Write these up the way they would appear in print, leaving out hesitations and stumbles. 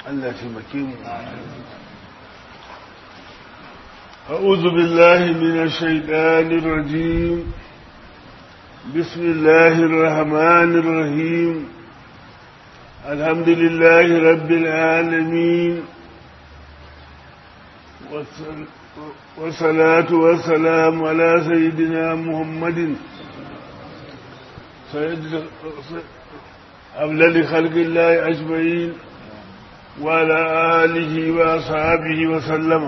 Allah taimake mu أعوذ بالله من الشيطان الرجيم بسم الله الرحمن الرحيم الحمد لله رب العالمين والصلاة والسلام على سيدنا محمد سيد أفضل خلق الله أجمعين وعلى آله وأصحابه وسلم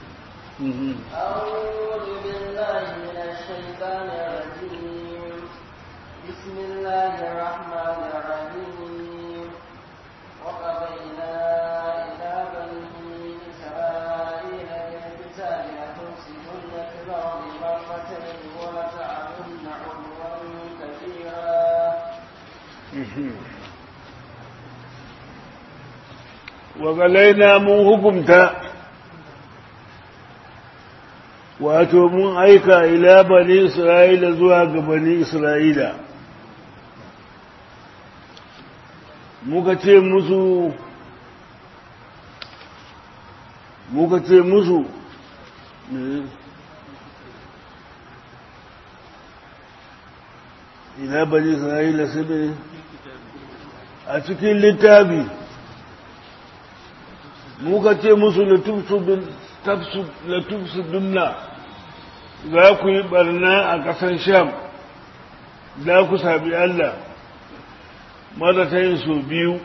أعوذ بالله من الشيطان الرجيم بسم الله الرحمن الرحيم وقضينا إلى بني إسرائيل بالكتاب لتفسدن في الأرض مرتين ولتعلن علوا كبيرا وقالينا من حكمتا wato mun aika ila bani isra'ila zuwa ga bani isra'ila muka ce musu ila bani isra'ila sai a cikin littafi muka ce musu latufsudunna za ku yi barna a ƙasan sham za ku sabi Allah marata yin so biyu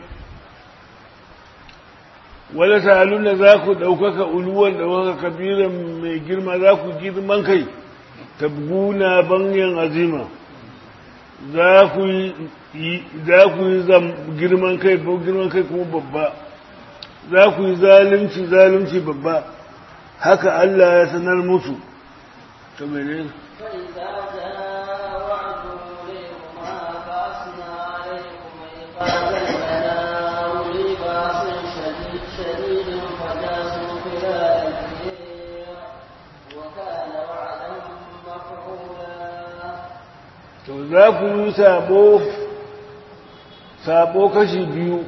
wadda ta'aluna za ku ɗaukaka uluwan ɗaukaka kabiran mai girma za ku girman kai tabguna banyan azima za ku yi girman kai kuma babba za ku yi zalunci babba haka Allah ya sanar musu to mene فإذا جاء وعد أوليهما بأسنا عليكم عقابا لنا أولي بأس شديد فجاسوا خلال الدير وكان وعدا مفعولا to za ku yi sabo kashi biyu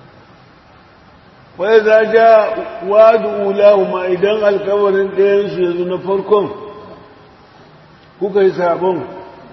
wai za ja wadu ulahuma idan alkawarin ɗayansu yanzu na farkon kuka yi sabon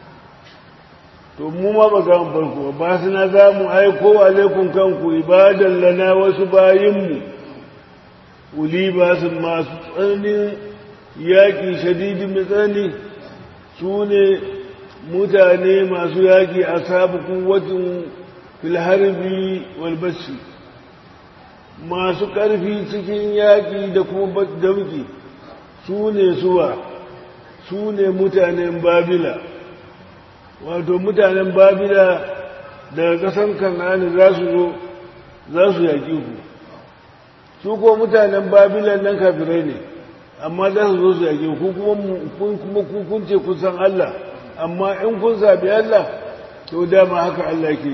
to mu ma ba za mu farko ba su na za mu aiko alaikun kanku ibadan lana wasu bayinmu uli ba su masu tsananin yaƙi shadidin mai tsanani su ne mutane masu yaƙi a sabu kuwatin filharbi walbashi masu ƙarfi cikin yaƙi da kuma damki su ne su ne mutanen babila wato mutanen babila daga ƙasan kanani za su yaƙi ku su ko mutanen babila nan kafirai ne amma za su zo su yaƙi ku kuma kun ce kun san Allah amma in kun zaɓi Allah to dama haka Allah ke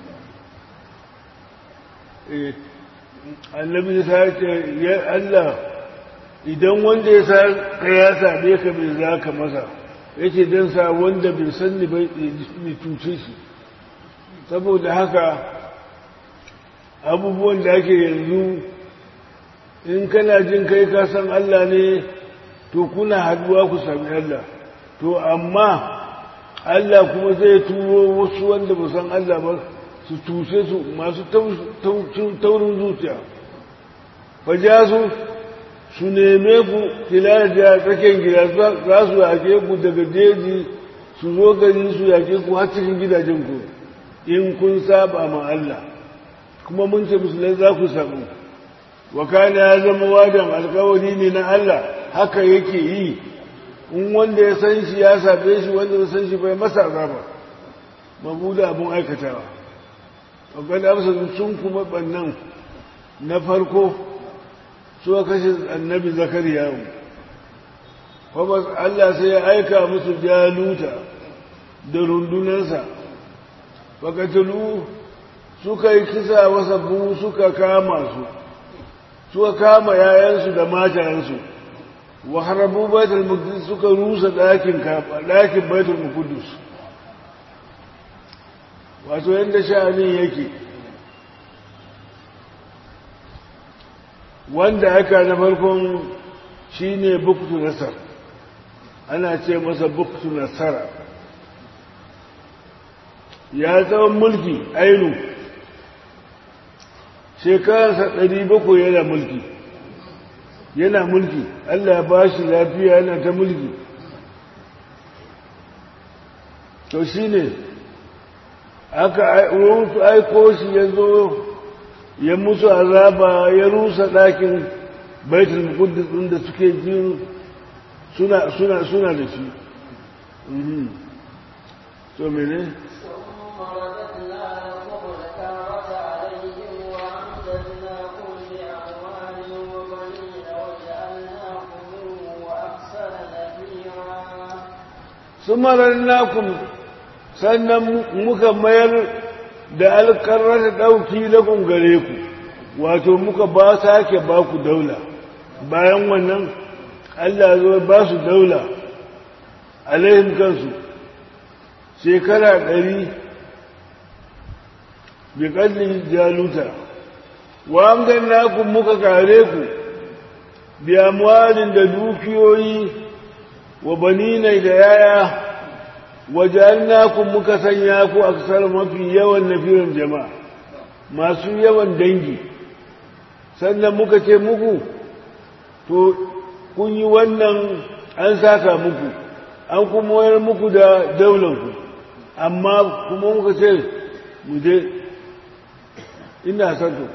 yi annabi ya ce ya Allah idan wanda ya sa ka ya sabe ka bai za ka masa yake don sa wanda bai sanni bai cuce shi saboda haka abubuwan da ake yanzu in kana jin kai ka san Allah ne to kuna haduwa ku sami Allah to amma Allah kuma zai turo wasu wanda ba san Allah ba su tushe su masu taurin zuciya faja su neme ku tilajiya tsakiyar gida za su yake ku daga jeji su zo gari su yake ku har cikin gidajenku in kun saba ma Allah kuma mun ce musulai za ku sabu wakana ya zama wadan alkawari ne na Allah haka yake yi in wanda ya san shi ya sabe shi wanda ya san shi bai masa azaba mabuda abun aikatawa wakil amsa sun kuma bannan na farko suka kashe annabi zakariya kuma Allah sai ya aika musu jaluta da rundunansa fakatulu suka yi kisa wasa buhu suka kama yayansu da matayensu wa harabu baitul maqdis suka rusa ɗakin baitul maqdis wato yadda sha'anin yake wanda aka na farkon shine buktu nasar ana ce masa buktu nasara ya tsawon mulki ainu shekararsa 700 yana mulki Allah ya ba shi lafiya yana ta mulki to shi ne aka rusu aiko shi ya zo ya musu azaba ya rusa ɗakin baitul muqaddas ɗin da suke jin suna da shi to mene sumararnakum sannan muka mayar da alƙarar ɗauki lagun gare ku wato muka ba sake ba ku daula bayan wannan Allah zo ba su daula alaihim kansu shekara 100 bi ƙallin jaluta wa amdannakum muka kare ku bi amwalin da dukiyoyi wa baninai da yaya wajalnakum muka sanya ku aksar mafi yawan nafirin jama'a masu yawan dangi sannan muka ce muku to kun yi wannan an saka muku an kuma wayar muku da daulanku amma kuma muka ce mu je ina son to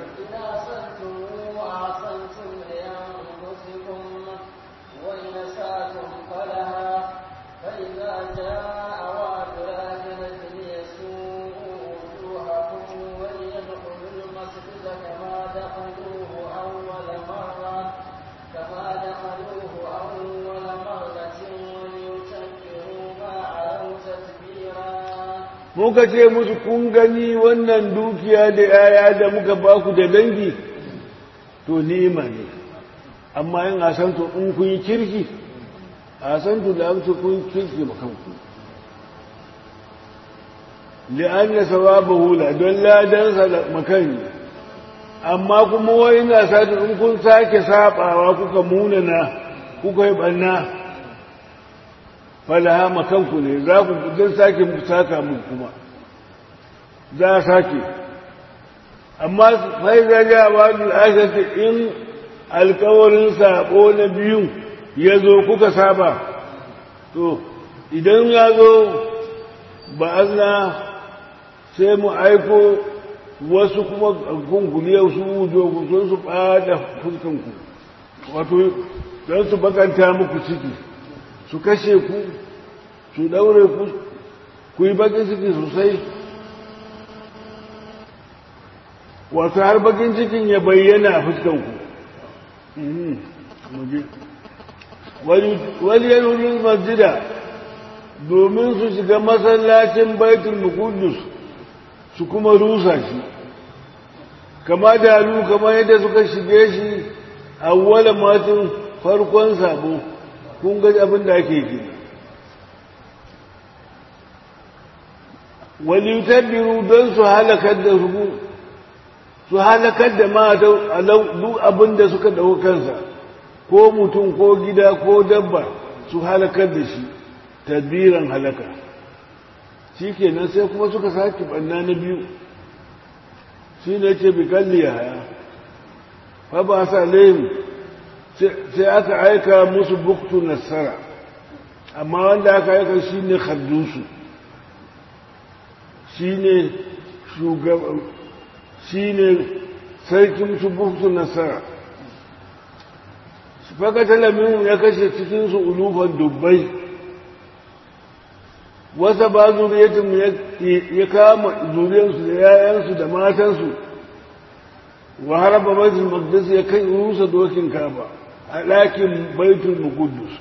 muka ce musu kun gani wannan dukiya da yaya da muka baku da dangi to ni'ima ne amma yin asanto in kun yi kirki asanto da amsa kun yi kirki makanku li'anna sawabahu la don ladansa da makani amma kuma wai na sata in kun sake sabawa kuka munana kuka yi banna falaha makanku ne za ku zan sake muku saka muku kuma za a sake amma sai zaga wadul ashati in alkawarin sabo na biyu ya zo kuka saba to idan ya zo ba azna sai mu aiko wasu kuma gunguliyar su wujo sun su bada fuskanku wato don su bakanta muku ciki su kashe ku su daure ku ku yi bakin ciki sosai wato har bakin cikin ya bayyana a fuskanku wani yanurin masjida domin su shiga masallacin baitul muqaddis su kuma rusa shi kama da kama yadda suka shige shi awwala matin farkon sabo kun ga abin da ake yi walitabbiru don su halakar da su halakar da ma duk abin da suka dauka kansa ko mutum ko gida ko dabba su halakar da shi tadbiran halaka shi kenan sai kuma suka sake banna na biyu shi ne ce bi kalli haya fa ba sa laihim sai aka aika musu buktu nasara amma wanda aka aika shi ne khaddusu shi ne shugaban shi ne sarkin su buktu nasara faka talamin ya kashe cikinsu ulufan dubbai wasa ba zuriyatin ya kama zuriyarsu da yayansu da matansu wa haraba baitul maqdis ya kai rusa dokin kaba a ɗakin baitul muqaddis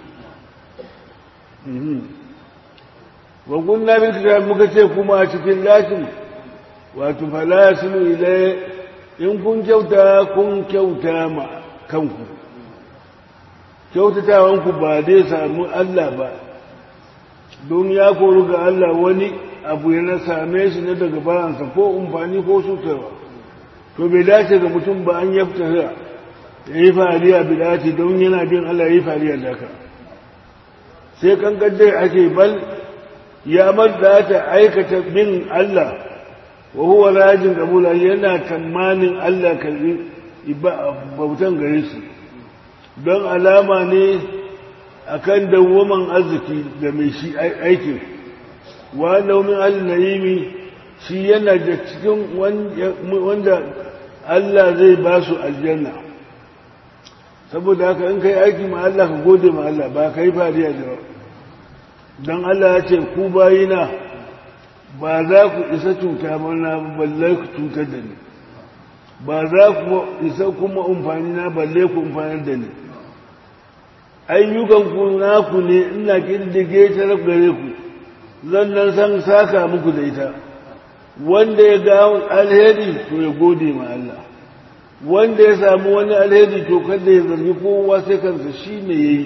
wa kunna bil kitab muka ce kuma a cikin ɗakin wato fala yasilu ilay in kun kyauta ma kanku kyautatawanku ba dai samu Allah ba don ya koru ga Allah wani abu ya na same shi na daga bayansa ko umfani ko cutarwa to bai dace ga mutum ba an yafta ya yi fariya bidati don yana bin Allah ya yi fariya da ka sai kankan dai ake bal ya madda ta aikata bin Allah wa huwa rajin kabula yana tamanin Allah kalbi bautan gare shi don alama ne akan dawwaman arziki da mai shi aikin wa naumin al-naimi shi yana da cikin wanda Allah zai ba su aljanna saboda haka in kai aiki ma Allah ka gode ma Allah ba kai fariya da don Allah ya ce ku bayina ba za ku isa cuta mana balle ku cutar da ni ba za ku isa kuma umfani na balle ku umfanar da ni ayyukan ku naku ne ina kirdige ta gare ku zan nan san saka muku da ita wanda ya ga alheri to ya gode ma Allah wanda ya samu wani alheri to kada ya zargi kowa sai kansa shi ne yayi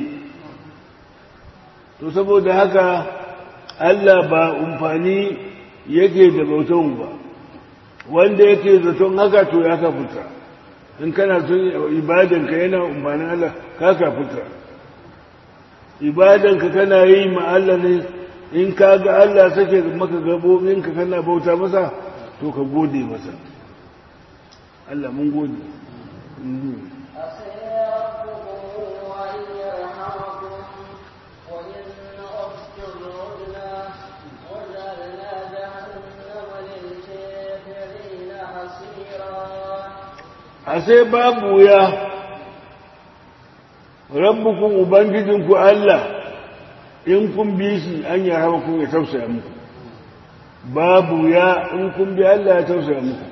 to saboda haka Allah ba umfani yake da bautan ba wanda yake zaton haka to ya kafuta in kana son ibadanka yana umfanin Allah ka kafuta ibadanka kana yi ma Allah ne in ka ga Allah sake maka gabobinka kana bauta masa to ka gode masa Allah mun gode a sai babu ya rabbukun ubangijinku Allah in kun bi shi an yi hawa kun ya tausaya muku babu ya in kun bi Allah ya tausaya muku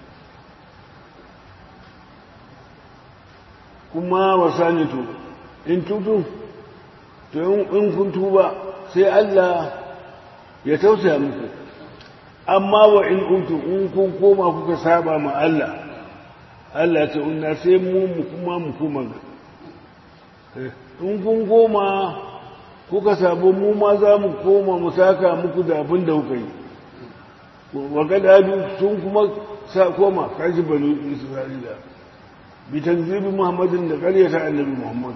kuma wasanitu in tutu to in kun tuba sai Allah ya tausaya muku amma wa in utu in kun koma kuka saba ma Allah Allah ta unna sai mu kuma mu kuma in kun koma kuka sabo mu ma za mu koma mu saka muku da abin da kuka yi wa gadadu sun kuma sa koma kaji banu Isra'ila bi tanzibi Muhammadin da ƙaryata annabi Muhammad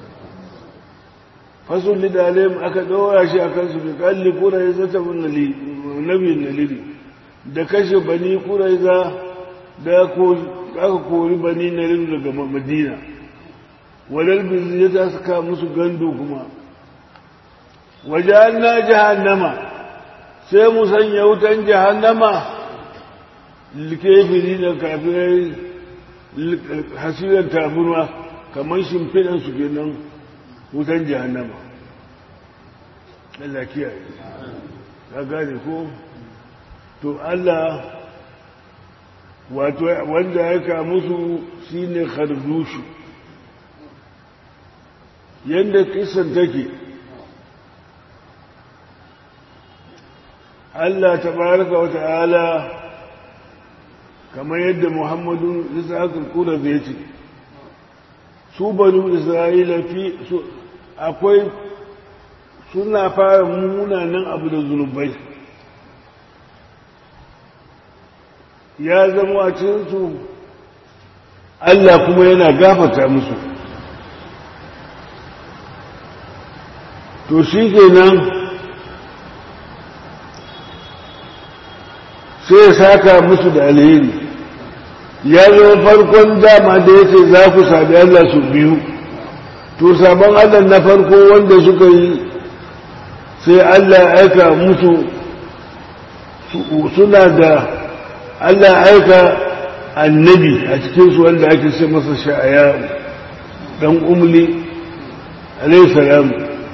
fasul lidalim aka dora shi akan su bi kalli quraiza ta bunali nabi nalili da kashe bani quraiza da ko aka kori bani nalili daga Madina walal bizi ya saka musu gandu kuma wajanna jahannama sai mu sanya wutan jahannama likafiri da kafirai hasiran taburwa kamar shimfiɗan su kenan wutan jahannama Allah kiyaye ka gane ko to Allah wato wanda ya ka musu shine khardushu yanda kisan take Allah tabaraka wa ta'ala kamar yadda Muhammadu Ishaq al-Qura zai ce su banu Isra'ila akwai suna fara munanan abu da zunubai ya zama a cikinsu Allah kuma yana gafarta musu to shi kenan sai ya saka musu da alheri ya zama farkon dama da yake za ku sabi Allah su biyu to sabon Allah na farko wanda suka yi sai Allah aika musu suna da Allah aika annabi a cikinsu wanda ake ce masa sha'aya dan umli alayhi salam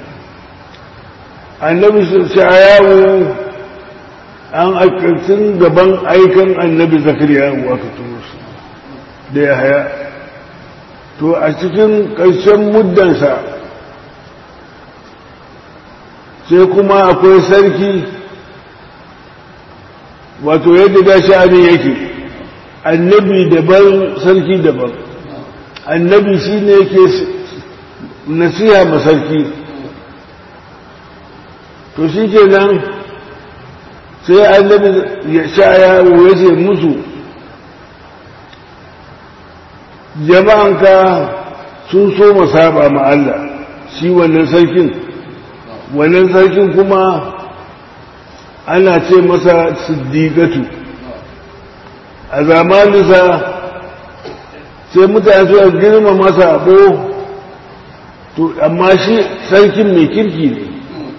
annabi sha'aya an aikin gaban aikan annabi zakariya aka turo su da ya haya to a cikin ƙarshen muddansa sai kuma akwai sarki wato yadda da sha'ani yake annabi daban sarki daban annabi shi ne yake nasiha ma sarki to shi ke nan sai annabi ya sha yawo ya ce musu jama'anka sun so masaba ma Allah shi wannan sarkin kuma ana ce masa siddiqatu a zamaninsa sai mutane suka girma masa abu to amma shi sarkin mai kirki ne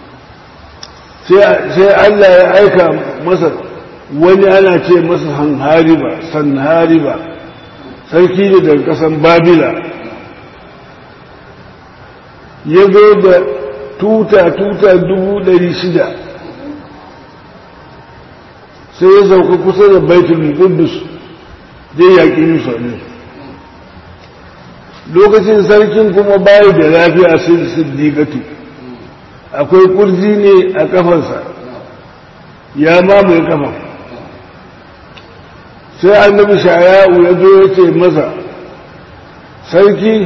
sai Allah ya aika masa wani ana ce masa sanhariba sarki ne daga kasan babila ya zo da tuta 600 sai ya sauka kusa da baitul qudus zai yaƙi musulmi lokacin sarkin kuma bayi da lafiya sai siddiqatu akwai kurji ne a kafarsa ya mamaye kafa sai annabi shaya'u ya zo ya ce masa sarki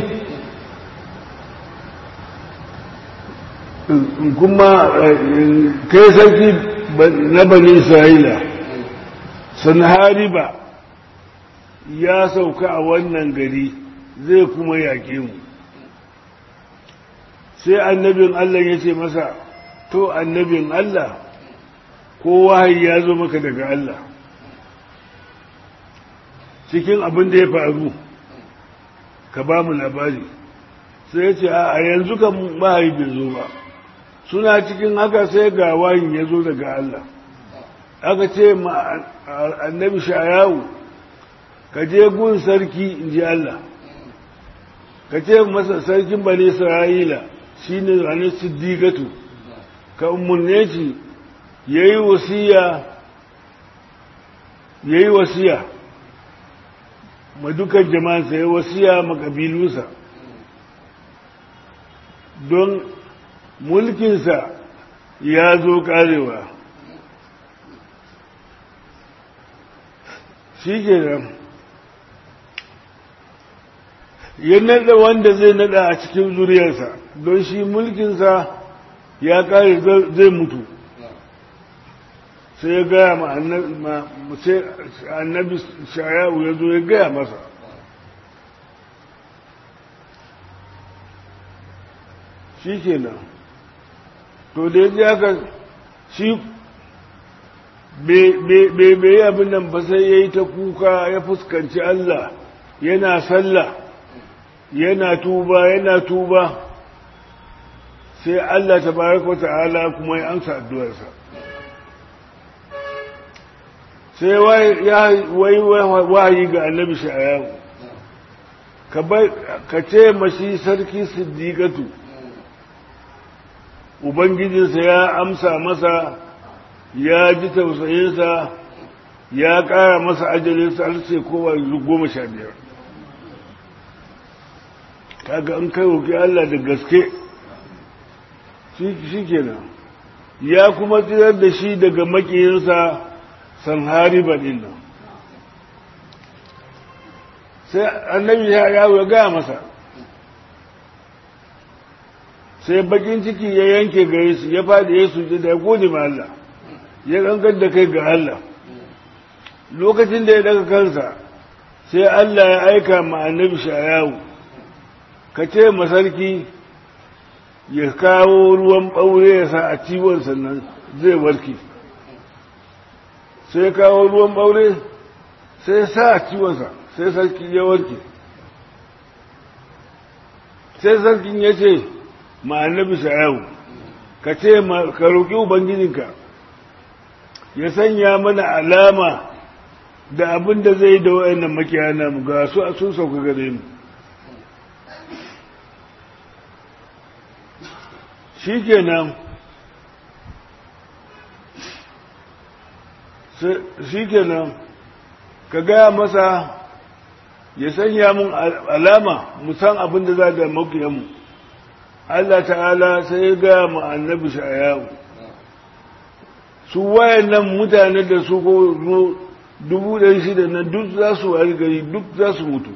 kuma kai sarki na bani isra'ila sanhariba ya sauka a wannan gari zai kuma yaƙe mu sai annabin Allah ya ce masa to annabin Allah ko wahayi ya zo maka daga Allah cikin abin da ya faru ka ba mu labari sai ya ce a yanzu kan wahayi bai zo ba suna cikin haka sai ga wahayin ya zo daga Allah aka ce ma annabi shayawu ka je gun sarki in ji Allah ka ce masa sarkin bani isra'ila shi ne ranar siddiqatu ka umarne shi ya yi wasiya ma dukan jama'ansa ya yi wasiya ma ƙabilunsa don mulkinsa ya zo ƙarewa shi ke nan ya nada wanda zai nada a cikin zuriyarsa don shi mulkinsa ya kare zai mutu sai ya gaya ma annabi shayawu ya zo ya gaya masa shi kenan to da ya ji haka shi bai abin nan ba sai ya yi ta kuka ya fuskanci Allah yana sallah yana tuba sai Allah tabaraka wa ta'ala kuma ya amsa addu'arsa sai wahayi ga annabi sha'ayahu ka ce mashi sarki siddiqatu ubangijinsa ya amsa masa ya ji tausayinsa ya ƙara masa ajalinsa har sai kowa 15 kaga an kai roƙi Allah da gaske shi kenan ya kuma tsirar da shi daga makiyinsa sanhariba din nan sai annabi ya gaya masa sai bakin ciki ya yanke gare su ya faɗi ya suje da ya gode ma Allah ya gangar da kai ga Allah lokacin da ya daga kansa sai Allah ya aika ma annabi shayawu ka ce masarki ya kawo ruwan ɓaure ya sa a ciwon sannan zai warke sai kawo ruwan ɓaure sai sa a ciwonsa sai sarki ya warke sai sarkin ya ce ma annabi shayawu ka ce ka roƙi ubangijinka ya sanya mana alama da abin da zai da wa'annan makiyana mu ga su sun sauka gare mu shi kenan ka gaya masa ya sanya mun alama mu san abin da za da makiyanmu Allah ta'ala sai ya gaya mu annabi sha'ayawu su wayannan mutane da su ko 600 nan duk za su wari gari duk za su mutu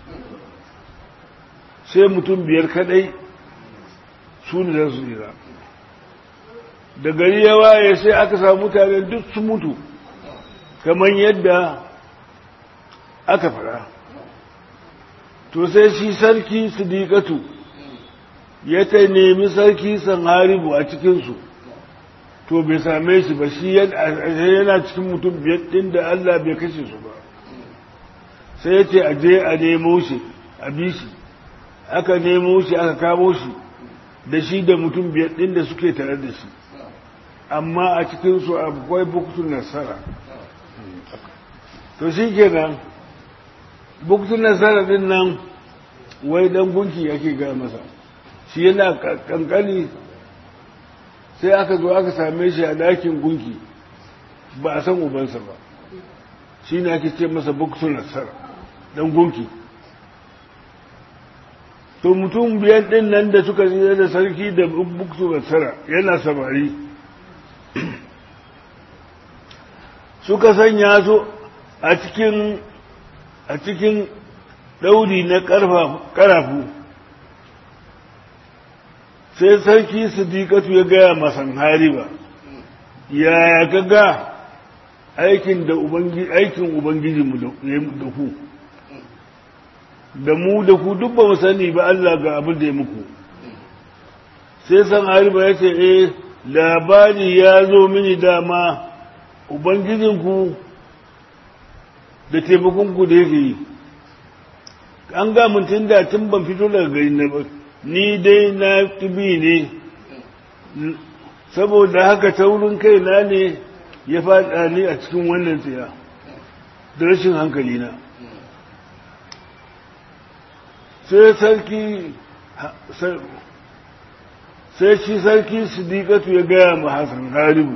sai mutum 5 kadai su ne za su jira da gari ya waye sai aka samu mutane duk su mutu kamar yadda aka fara to sai shi sarki Sidiqatu ya ta nemi sarki Sanharibu a cikinsu to bai same shi ba shi yana cikin mutum biyar ɗin da Allah bai kashe su ba sai ya ce a je a nemo shi a bi shi aka nemo shi aka kamo shi da shi da mutum biyar ɗin da suke tare da shi amma a cikinsu akwai buktun nasara to shi kenan buktun nasara ɗin nan wai ɗan gunki ake ga masa shi yana kankani sai aka zo aka same shi a ɗakin gunki ba a san ubansa ba shi ne ake ce masa buktun nasara ɗan gunki to mutum biyan ɗin nan da suka zira da sarki da buktu nasara yana samari suka sanya su a cikin ɗauri na ƙarafu sai sarki Sidiqatu ya gaya masan hariba yaya ka ga aikin ubangijinmu da ku da mu da ku duk ba mu sani ba Allah ga abin da ya muku sai san hariba ya ce labari ya zo mini dama ubangijinku da taimakonku da yake yi an ga mutum da tun ban fito daga gari na ba ni dai na tubi ne saboda haka taurin kai na ne ya faɗa ni a cikin wannan tsaya da rashin hankali na sai shi sarki Sidiqatu ya gaya ma Hassan Haribu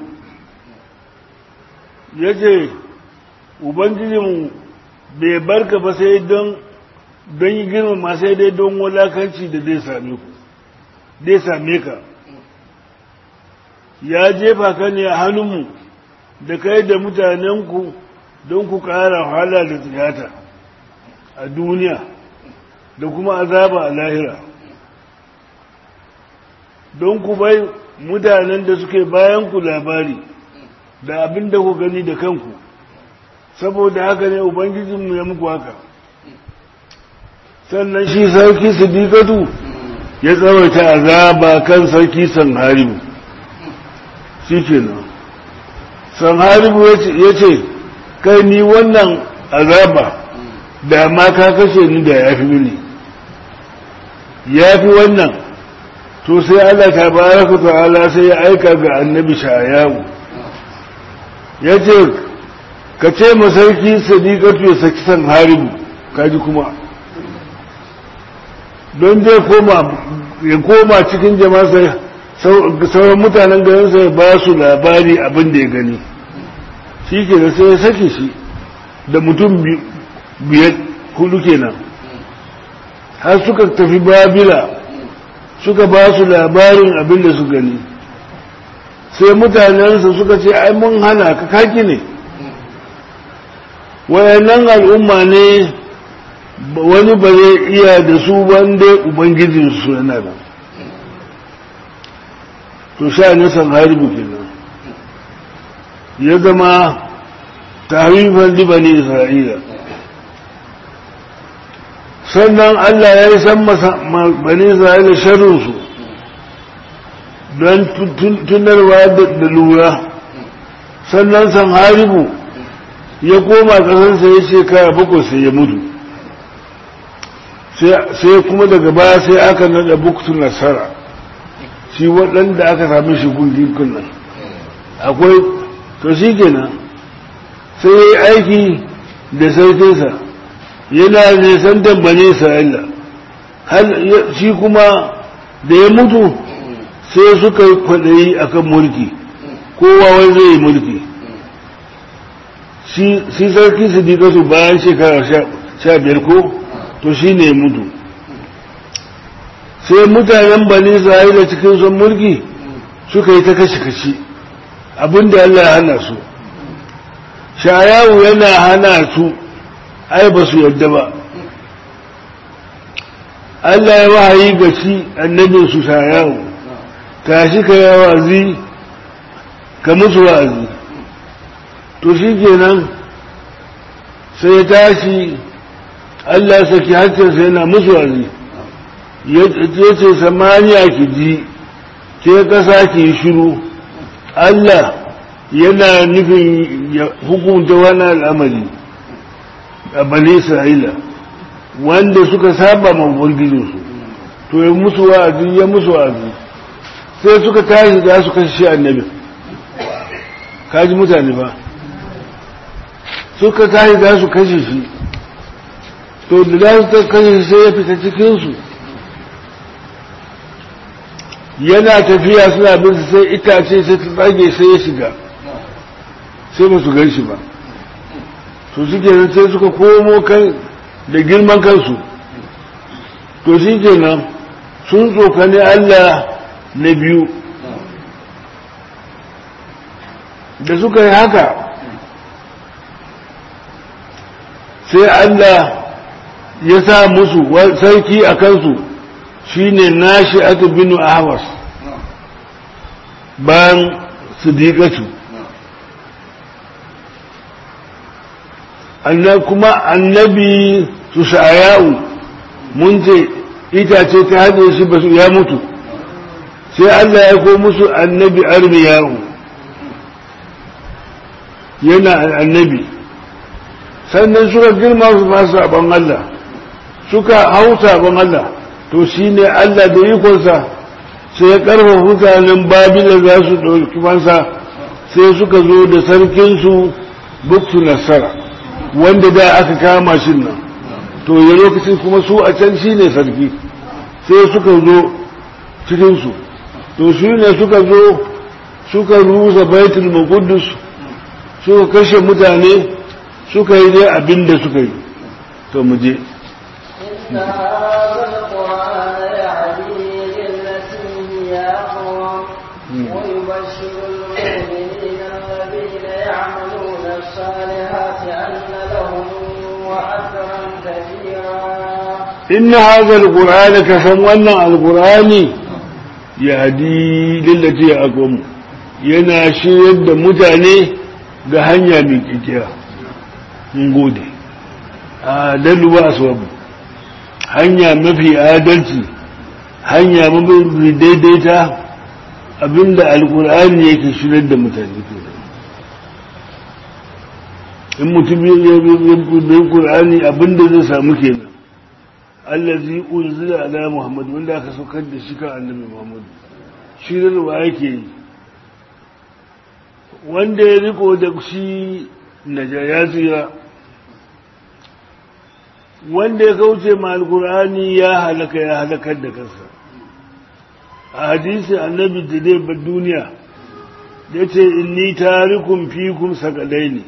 ya ce ubangijinmu bai barka ba sai don yi girmama sai dai don wulakanci da dai same ka ya jefa ka ne a hannunmu da kai da mutanenku don ku ƙara wahala da tiyata a duniya da kuma azaba a lahira don ku bai mutanen da suke bayan ku labari da abin da ku gani da kanku saboda haka ne ubangijinmu ya muku haka sannan shi sarki Sidiqatu ya tsawaita azaba kan sarki Sanharibu shi kenan Sanharibu ya ce kai ni wannan azaba da ma ka kashe ni da ya fi mini ya fi wannan to sai Allah tabaraka ta'ala sai ya aika ga annabi Shayawu ya ce ka ce ma sarki Sidiqatu ya saki Sanharibu kaji kuma don zai ya koma cikin jama'a sauran mutanen garinsa ya ba su labari abin da ya gani shi ke da sai ya sake shi da mutum biyar hudu kenan har suka tafi Babila suka ba su labarin abin da su gani sai mutanensa suka ce ai mun hana ka kaki ne wayannan al'umma ne wani ba zai iya da su wanda ubangijinsu yana da to sha ne Sanharibu kenan ya zama tarifan libani Isra'ila sannan Allah ya yi san bani Isra'ila sharrinsu don tunarwa da lura sannan Sanharibu ya koma ƙasarsa ya shekara 7 sai ya mutu sai kuma daga baya sai aka nada buktun nasara shi waɗanda aka sami shi gungun nan akwai to shi kenan sai ya yi aiki da sarkinsa yana nisan dambane Isra'ila shi kuma da ya mutu sai suka yi kwaɗayi akan mulki kowa wai zai yi mulki shi sarki Sidiqatu bayan shekara 15 ko to shi ne mutu sai mutanen bani Isra'ila cikin son mulki suka yi ta kashe-kashe abinda Allah ya hana su Shayawu yana hana su ai ba su yadda ba Allah ya wahayi ga shi annabin su Shayawu tashi ka yi wa'azi ka musu wa'azi to shi kenan sai ya tashi Allah saki hancinsa yana musu wazi ya ce samaniya ki ji ke ƙasa ki yi shiru Allah yana nufin ya hukunta wani al'amari a bani Isra'ila wanda suka saba ma ubangijinsu to ya musu wa'azi sai suka tashi za su kashe shi annabi kaji mutane ba suka tashi za su kashe shi to da za su kashe shi sai ya fita cikinsu yana tafiya suna bin su sai itace sai ta tsage sai ya shiga sai ba su gan shi ba to shi kenan sai suka komo kan da girman kansu to shi kenan sun tsokane Allah na biyu da suka yi haka sai Allah ya sa musu sarki a kansu shine nashi aka binu ahwas bayan siddiqatu kuma annabi su sha'ayau mun ce itace ta haɗe shi ba su ya mutu sai Allah ya ko musu annabi armiyau yana annabi sannan suka girma su masu sabon Allah suka hau sabon Allah to shi ne Allah da ikonsa sai ya karfafa mutanen babila za su ɗauki fansa sai suka zo da sarkinsu buktu nasara wanda da aka kama shi nan to ya lokacin kuma su a can shi ne sarki sai suka zo cikinsu to shi ne suka zo suka rusa baitul maqdis suka kashe mutane suka yi dai abin da suka yi to mu je إن هذا القرآن كسمونا القرآن يهدي للتي أقوم يناشي يد متاني بهنيا من كتير نقودي آدل وأسواب هنيا ما في آدلتي هنيا ما في ديديتا abinda alkur'ani yake shirar da mutane in mutum ya qur'ani abinda zai samu kenan allazi unzila ala muhammad wanda aka saukar da shi kan annabi muhammad shirarwa yake yi wanda ya riko da shi ya tsira wanda ya kauce ma alkur'ani ya halakar da kansa a hadisi annabi da dai ba duniya da ce inni tarikum fikum sakalaini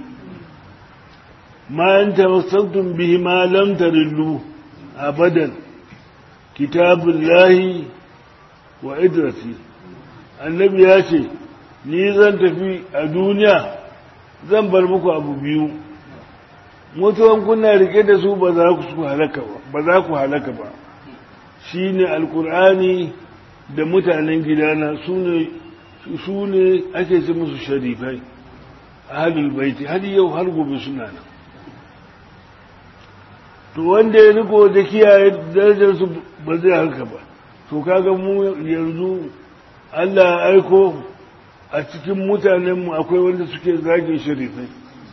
ma an tamassaktum bihi ma lam tarillu abadan kitabullahi wa idrasi annabi ya ce ni zan tafi a duniya zan bar muku abu biyu mutuwan kuna rike da su ba za ku halaka ba shine alkur'ani da mutanen gidana su ne ake ce musu sharifai ahlul baiti har yau har gobe suna nan to wanda ya riko da kiyaye darajarsu ba zai halka ba to kaga mu yanzu Allah ya aiko a cikin mutanenmu akwai wanda suke zagin sharifai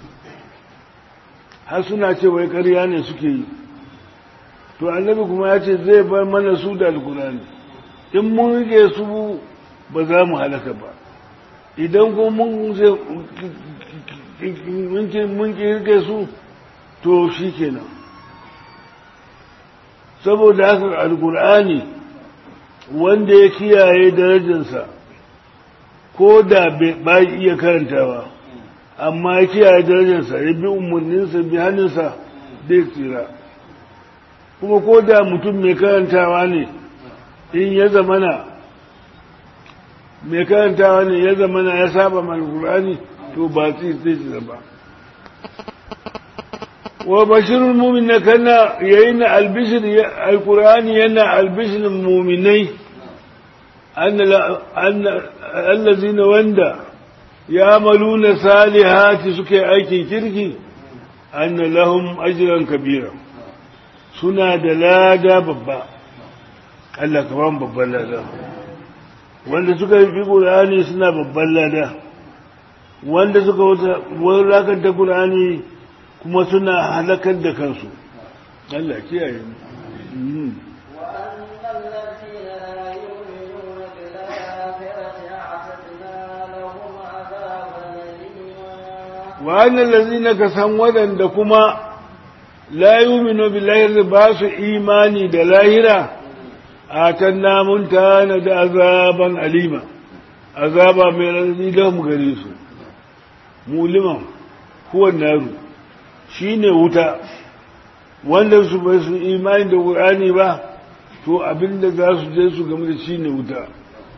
har suna ce wai ƙarya ne suke yi to annabi kuma ya ce zai bar mana su da alkurani in mun rike su ba za mu halaka ba idan ko mun rike su to shi kenan saboda haka alkur'ani wanda ya kiyaye darajarsa ko da ba iya karantawa amma ya kiyaye darajarsa ya bi umarninsa bi hannunsa zai tsira kuma ko da mutum mai karantawa ne in ya zamana mai karantawa ne ya zamana ya saba mai alkur'ani to ba zai tsira ba wa bashirul mu'min kana yayin albishir alqur'ani yana albishir mu'minai allazina wanda ya'maluna salihati suke aikin kirki anna lahum ajran kabira suna da lada babba Allah ka ba mu babban lada wanda suka yi Qur'ani suna babban lada wanda suka wulakar da Qur'ani kuma suna halakar da kansu Allah kiyaye mu wa'annan lazina ka san waɗanda kuma la yuminu billahi ba su imani da lahira atanna mun tana da azaban alima azaba mai radadi da mu gare su muliman huwa naru shine wuta wanda su bai su imani da Qur'ani ba to abinda za su je su game da shine wuta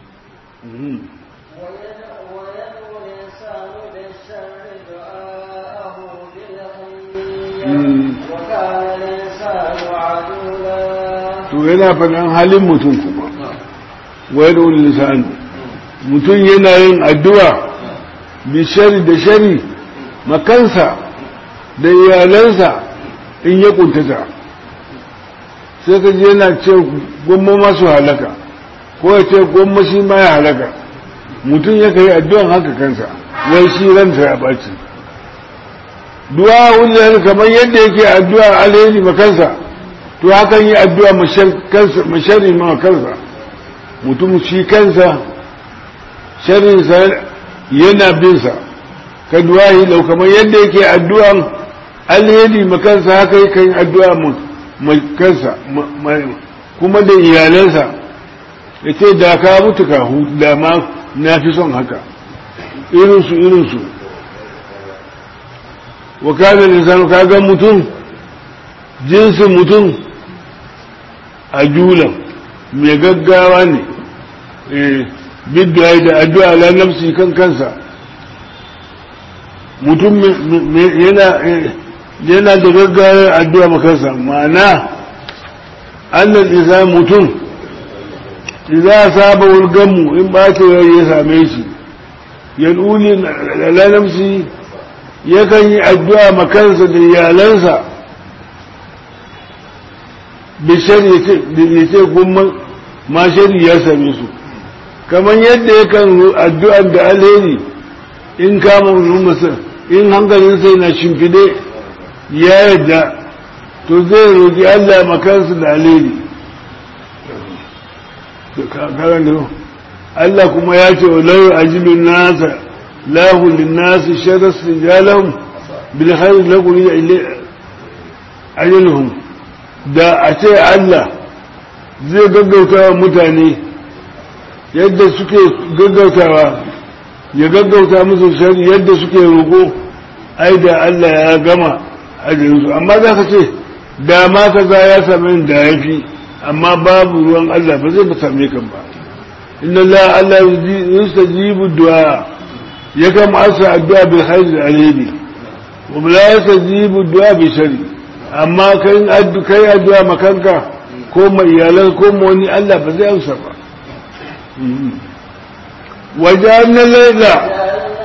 to yana faɗan halin mutum kuma wayar lisan mutum yana yin addu'a bi shari da shari makansa da iyalansa in ya kuntata sai ka je yana ce gwamma masu halaka ko ya ce gwamma shi ma ya halaka mutum ya kai addu'an haka kansa wai shi ransa ya ɓaci du'a wanda kamar yadda yake addu'a alheri makansa to hakan yi addu'a mashari ma kansa mutum shi kansa sharinsa yana binsa ka du'a yi lau kamar yadda yake addu'an alheri makansa haka yi kan addu'a makansa kuma da iyalansa ya ce da ka mutu ka hutu da ma na fi son haka irinsu wa kada lisanu kaga mutum jinsin mutum a julan mai gaggawa ne bidda da addu'a la nafsi kan kansa mutum yana da gaggawa addu'a makansa ma'ana annal isa mutum idza saba wulgamu in ba ta ya same shi yad'uni la nafsi yakan yi addu'a makansa da iyalansa bishar ya ce kuma ma shari ya same su kamar yadda yakan addu'ar da alheri in kama masa in hankalinsa yana shimfide ya yadda to zai roƙi Allah makansa da alheri Allah kuma ya ce wa lau ajilun nasa lahu linnasi sharar sijalahum bil khair lakum ajaluhum da a ce Allah zai gaggautawa mutane yadda suke gaggautawa ya gaggauta musu shari yadda suke roƙo ai da Allah ya gama ajalinsu amma za ka ce da ma ka za ya same da ya fi amma babu ruwan Allah ba zai ba same kan ba inna Allah yustajibu du'a ya kama asa addu'a bil khair alheri wa la yastajibu du'a bi shari amma kai addu'a makanka ko mai iyalan ko wani Allah ba zai amsa ba wajen laila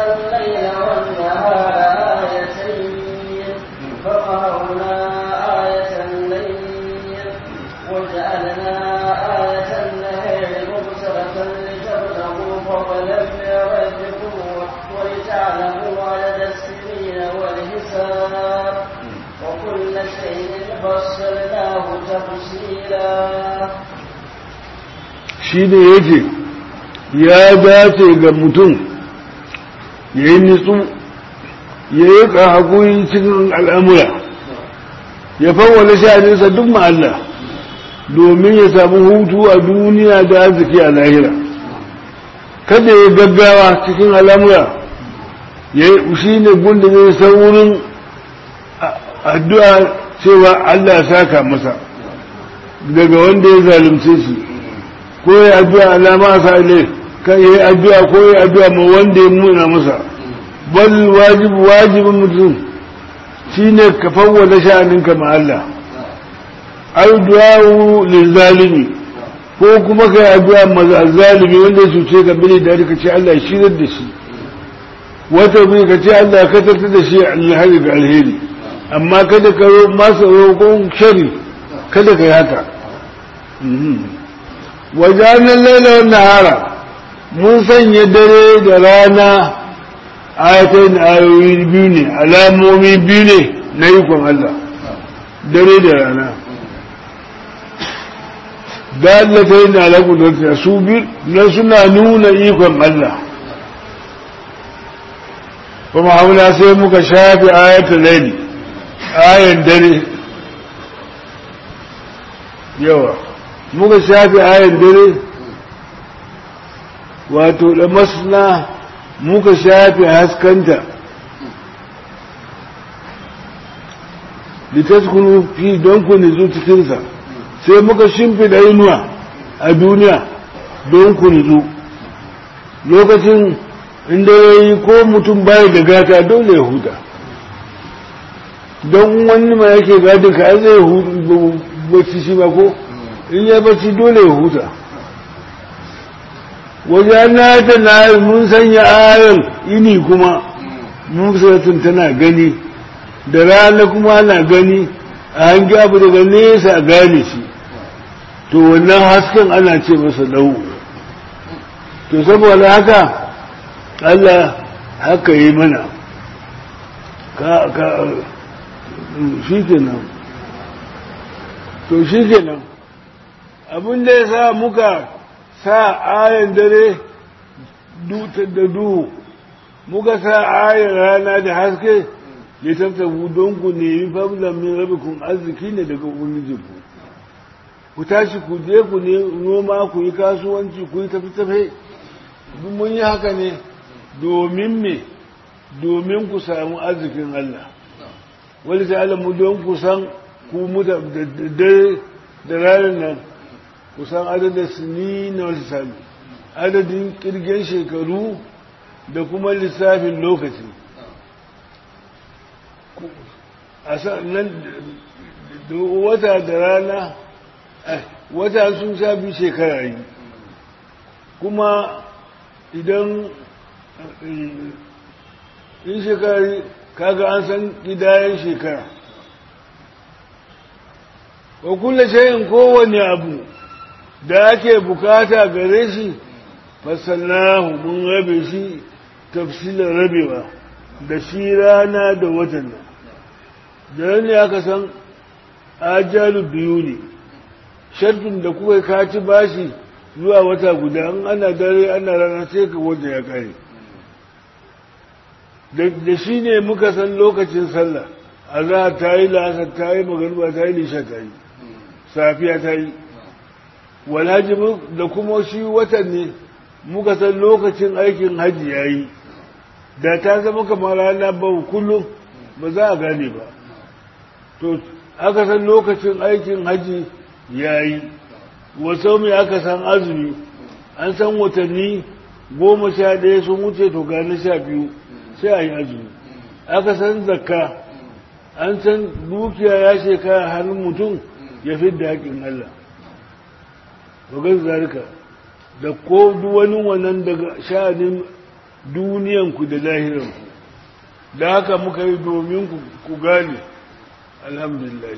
shi ne yake ya dace ga mutum ya yi nitsu ya yi ƙahakuri cikin al'amura ya fawwala sha'aninsa duk ma'alla domin ya samu hutu a duniya da arziki a lahira kada ya gaggawa cikin al'amura shi ne gunda zai saurin addu'a cewa Allah ya saka masa daga wanda ya zalunce shi ko ya addu'a alama sa ile kan yi addu'a ko ya addu'a ma wanda ya muna masa bal wajibin mutum shine ka fawwala sha'aninka ma Allah addu'a lil zalimi ko kuma kai addu'a ma zalimi wanda ya cuce ka bane da ka ce Allah ya shirar da shi wata bi ka ce Allah ka tattar da shi alheri ga alheri amma kada ka masa roƙon shari kada ka yi haka wajanen lailawar nahara mun sanya dare da rana ayatai na ayoyi biyu ne alamomi biyu ne na ikon Allah dare da rana dalatai na alaƙudarta su biyu na suna nuna ikon Allah kuma haula sai muka shafi ayatul laili ayan dare yawa muka shafi ayan dare wato da masna muka shafi haskanta litaskunu fi don ku nizu cikinsa sai muka shimfida inuwa a duniya don ku nizu lokacin inda ya yi ko mutum baya da gata dole ya huta don wani ma yake gadin ka zai bacci shi ba ko in ya bacci dole ya huta wajen na ta na mun sanya ayon ini kuma mun satun tana gani da rana kuma ana gani a hangi abu daga nesa a gane shi to wannan hasken ana ce masa lau to saboda haka Allah haka yi mana shi kenan to shi kenan abin da ya sa muka sa ayan dare da duhu muka sa ayan rana da haske ya tattabu don ku nemi fablan min rabikun arziki ne daga ubangijinku ku tashi ku je ku ne noma ku yi kasuwanci ku yi tafi-tafi mun yi haka ne domin me domin ku samu arzikin Allah wani ta'alamu don ku san ku muta da ranar nan ku san adadin sini na wasu sami adadin kirgen shekaru da kuma lissafin lokaci nan da wata da rana wata sun shafi shekara yi kuma idan in shekara kaga an san gidayen shekara wa kulle shayin kowane abu da ake bukata gare shi fasallahu mun rabe shi tafsilin rabewa da shi rana da watan nan da ne aka san ajalu biyu ne sharfin da kuka kaci bashi zuwa wata guda an ana dare ana rana sai ka wanda ya kare da shi ne muka san lokacin sallah azhar ta yi la'asar ta yi magariba ta yi lisha ta yi safiya ta yi walhaji da kuma shi watan ne muka san lokacin aikin haji ya yi da ta zama kamar rana ba kullum ba za a gane ba to aka san lokacin aikin haji ya yi wasau mai aka san azumi an san watanni 11 sun wuce to gane 12 sai a yi azumi aka san zakka an san dukiya ya shekara hannun mutum ya fi da haƙin Allah wagar zarika da ko wani wannan daga sha'anin duniyanku da lahiranku da haka muka yi domin ku gane alhamdulillah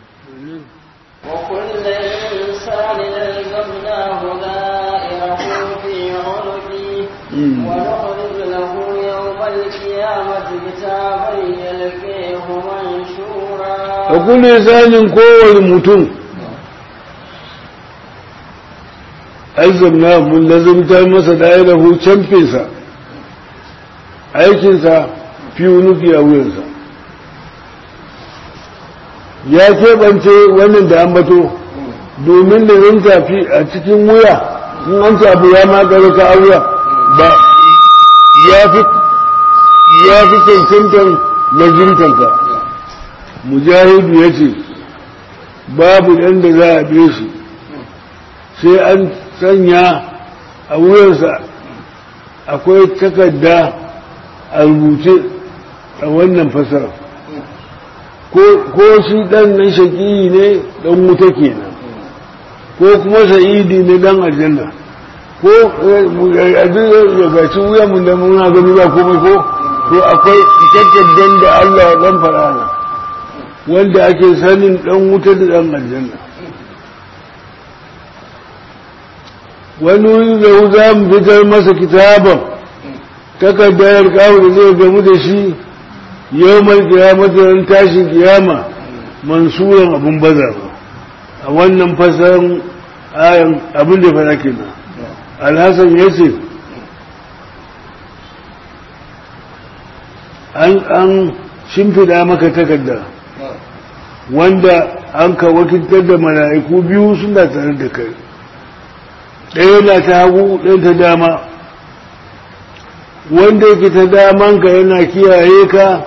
وكل إنسان ألزمناه دائره في عنقه ونخرج له يوم القيامة كتابا يلقيه منشورا وكل إنسان كل متون ألزمناه من لازم تلمس دائره شمفيسا aikinsa fi nufi a wuyansa ya keɓance wannan da ambato domin da zan tafi a cikin wuya in an tafi ya magare ka a wuya ba ya fi cancantar majintanka mujahidu ya ce babu ɗan da za a be shi sai an sanya a wuyansa akwai takarda a rubuce a wannan fasara ko shi dan nan shaƙi ne dan wuta kenan ko kuma sa'idi ne dan aljanna ko ya gaci wuya mun da muna gani ba komai ko akwai takaddan da Allah ya dan fara wanda ake sanin dan wuta da dan aljanna wani da za mu fitar masa kitaban takardar kawo da zai gamu da shi yau mai kiyamata ran tashin kiyama mansuran abin baza a wannan fasaran ayan abin da fara kenan alhassan ya ce an shimfida maka takarda wanda an ka wakiltar da mala'iku biyu suna tare da kai ɗaya na ta hagu ɗaya ta dama wanda yake ta damanka yana kiyaye ka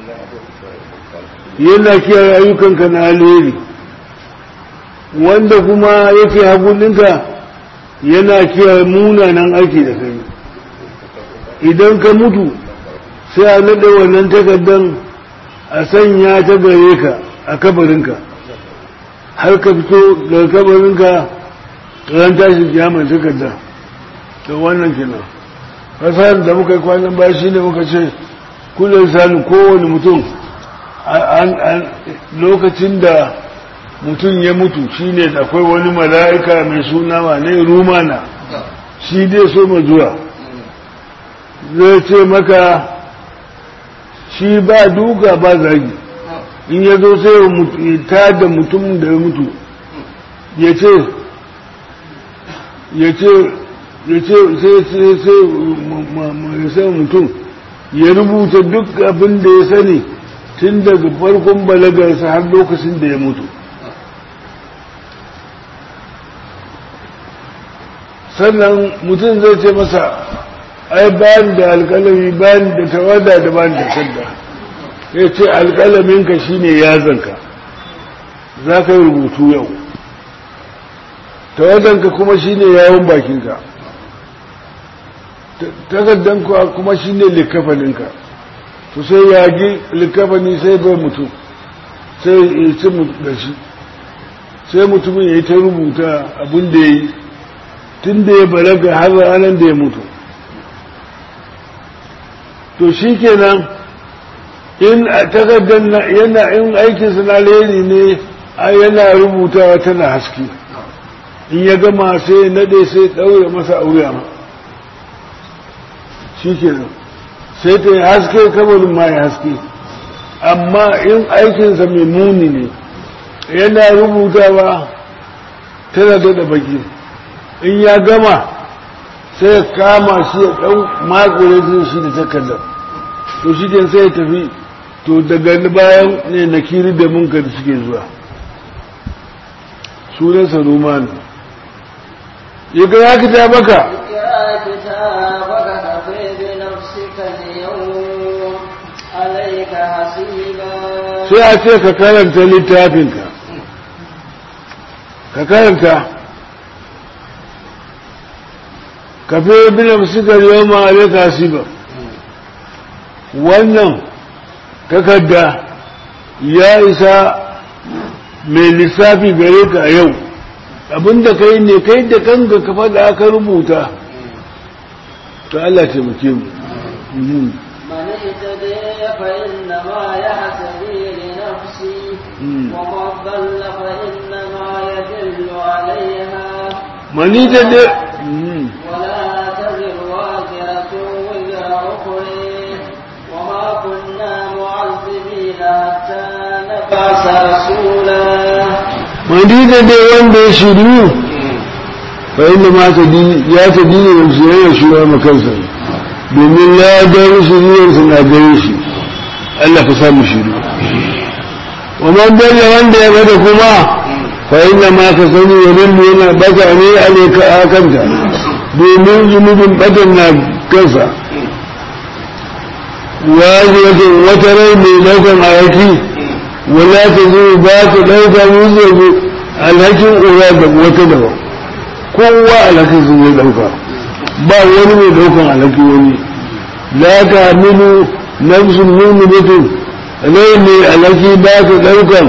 yana kiyaye ayyukanka na alheri wanda kuma yake haguninka yana kiyaye munanan aiki da kai idan ka mutu sai a naɗe wannan takardan a sanya ta gare ka a kabarinka har ka fito daga kabarinka ran tashin kiyama takarda da wannan kenan fasahar da muka yi kwanan baya shi ne muka ce kullum sani kowane mutum lokacin da mutum ya mutu shi ne akwai wani mala'ika mai suna wane rumana shi dai so ma zuwa zai ce maka shi ba duka ba zagi in ya zo sai ta da mutum da ya mutu ya sai mutum ya rubuta duk abin da ya sani tun daga farkon balagarsa har lokacin da ya mutu sannan mutum zai ce masa ai bayan da alkalami bayan da tawada da bayan da sanda ya ce alkalaminka shine yazanka za ka yi rubutu yau tawadanka kuma shine yawon bakinka takardanka kuma shine likafaninka to sai yagi likafani sai bai mutum sai ya ci da shi sai mutumin ya yi ta rubuta abin da ya yi tun da ya balaga har ranar da ya mutu to shi kenan in takardar yana in aikinsa na alheri ne yana rubutawa tana haske in ya gama sai nade sai ɗaure masa aure ma shi kenan sai ta yi haske kabarin ma ya haske amma in aikinsa mai muni ne yana rubutawa tana da baki in ya gama sai ya kama shi ya ɗan makure shi da takardar to shi ke sai ya tafi to daga bayan ne na kiri da munkar suke zuwa sunansa rumanu ya ga ya kita baka sai a ce ka karanta littafinka ka karanta ka fi bina fusikar yau ma'ale kasiba wannan takarda ya isa mai lissafi gare ka a yau abinda kai ne kai da kanka ka faɗa aka rubuta ta Allah taimake mu من اهتدي فإنما يهتدي لنفسه ومن ضل فإنما يدل عليها من اهتدي ولا تزر وازرة وزر أخرى وما كنا معذبين حتى نبعث رسولا من اهتدي wanda ya shiru فإنما ya tadi ne da shi ya makansa domin ya gani shiriyarsa na gani shi Allah ka samu shiru wa man dalla wanda ya bada kuma fa inna ma ka sani wannan yana baka ne alaika akanta domin zunubin badan na kansa wajibatun wata rai mai daukan ayaki wala ta zo ba ta dauka musu alhakin uwa da wata daban kowa alhakin su zai dauka ba wani mai daukan alhaki wani la ta minu nafsun mu'minatin rai mai alhaki ba ta daukan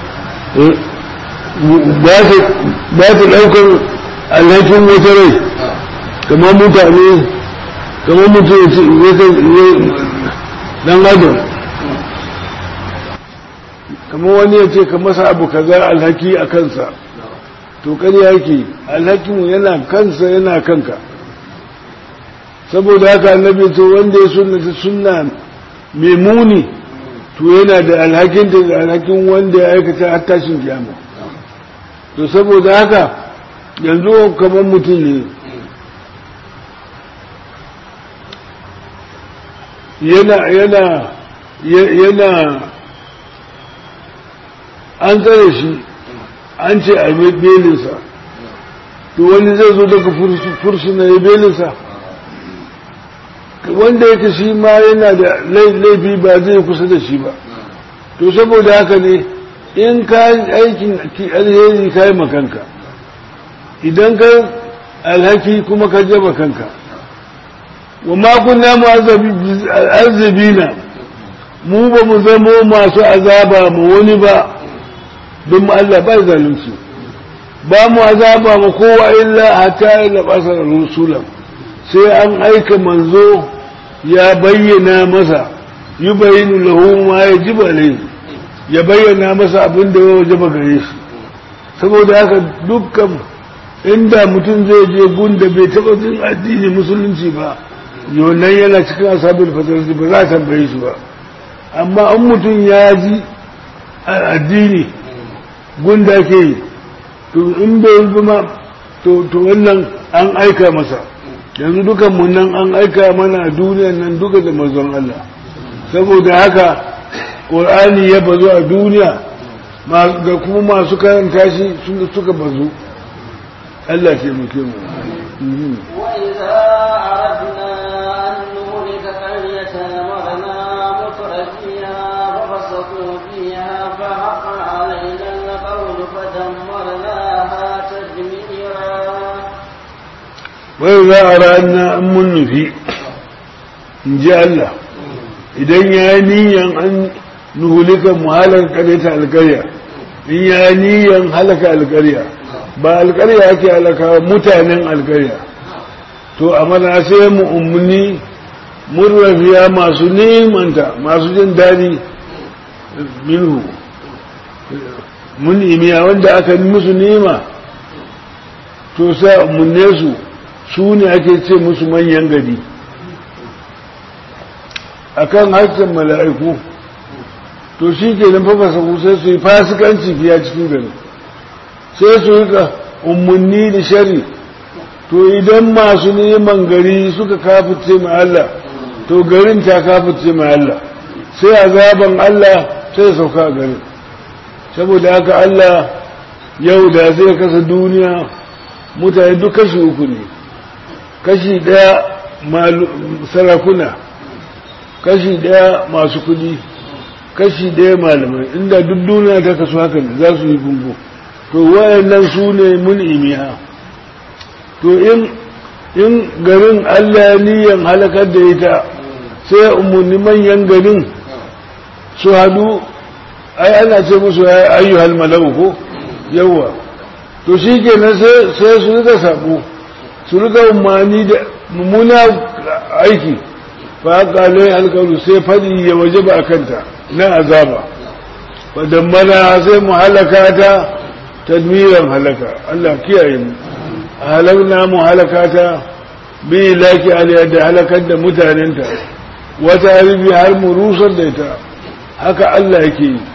alhakin wata rai kamar mutane kamar mutum ya dan adam kamar wani ya ce ka masa abu kaza alhaki a kansa to ƙarya yake alhakin yana kansa yana kanka saboda haka annabi to wanda ya sunnata sunna mai muni to yana da alhakin da alhakin wanda ya aikata har tashin kiyama to saboda haka yanzu kamar mutum ne yana an tsare shi an ce a mai belinsa to wani zai zo daga fursuna ya belinsa wanda yake shi ma yana da laifi ba zai kusa da shi ba to saboda haka ne in ka aikin alheri ka yi makanka idan ka alhaki kuma ka jaba kanka wa makunna mu'azzabina mu ba mu zamo masu azaba mu wani ba don Allah ba zalunci ba mu azaba mu kowa illa hatta ila basar rusulan sai an aika manzo ya bayyana masa yubayinu lahu ma yajibu alayhi ya bayyana masa abin da ya wajaba gare shi saboda haka dukkan inda mutum zai je gunda bai taba jin addini musulunci ba yonan yana cikin asabul fatarati ba za a tambaye shi ba amma in mutum ya ji addini gunda ke yi to in bai zama to wannan an aika masa yanzu dukan mun nan an aika mana duniyan nan duka da manzon Allah saboda haka Qur'ani ya bazu a duniya ga kuma masu karanta shi suka bazu Allah ce muke mu wa idza aradna an nuhlika qaryatan amarna mutrafiha wa fasaqu fiha fa haqa alayna al-qawl fadammarnaha tadmira wai za a ranar an mun nufi in ji Allah idan ya yi niyan an nuhulika mu halaka ta alkarya in ya yi niyan halaka alkarya ba alkarya ake halaka mutanen alkarya to a mana sai mu umarni murrafiya masu nemanta masu jin daɗi minhu mun imiya wanda aka musu nema to sai umarne su ne ake ce musu manyan gari akan harshen mala'iku to shi ke nan fafasa sai su yi fasikanci fiya cikin gari sai su rika umarni da shari to idan masu neman gari suka kafice ma Allah to garin ta kafice ma Allah sai azaban Allah sai sauka a garin saboda haka Allah yau da zai kasa duniya mutane duk kashi uku ne kashi ɗaya sarakuna kashi ɗaya masu kudi kashi ɗaya malamai inda duk duniya ta kasu haka ne za su yi gungu to wayannan su ne mun imiya to in garin Allah niyan halakar da ita sai umarni manyan garin su hadu ai ana ce musu ayyuhal malau ko yawa to shi kenan sai su rika sabo su rika umarni da mummuna aiki fa kalai alkalu sai fadi ya waje ba kanta na azaba wadan mana sai mu halaka ta tadmiran halaka Allah kiyaye mu halakna mu halaka ta bi laki aliyar da halakar da mutanenta wata harbi har mu rusar da ita haka Allah yake yi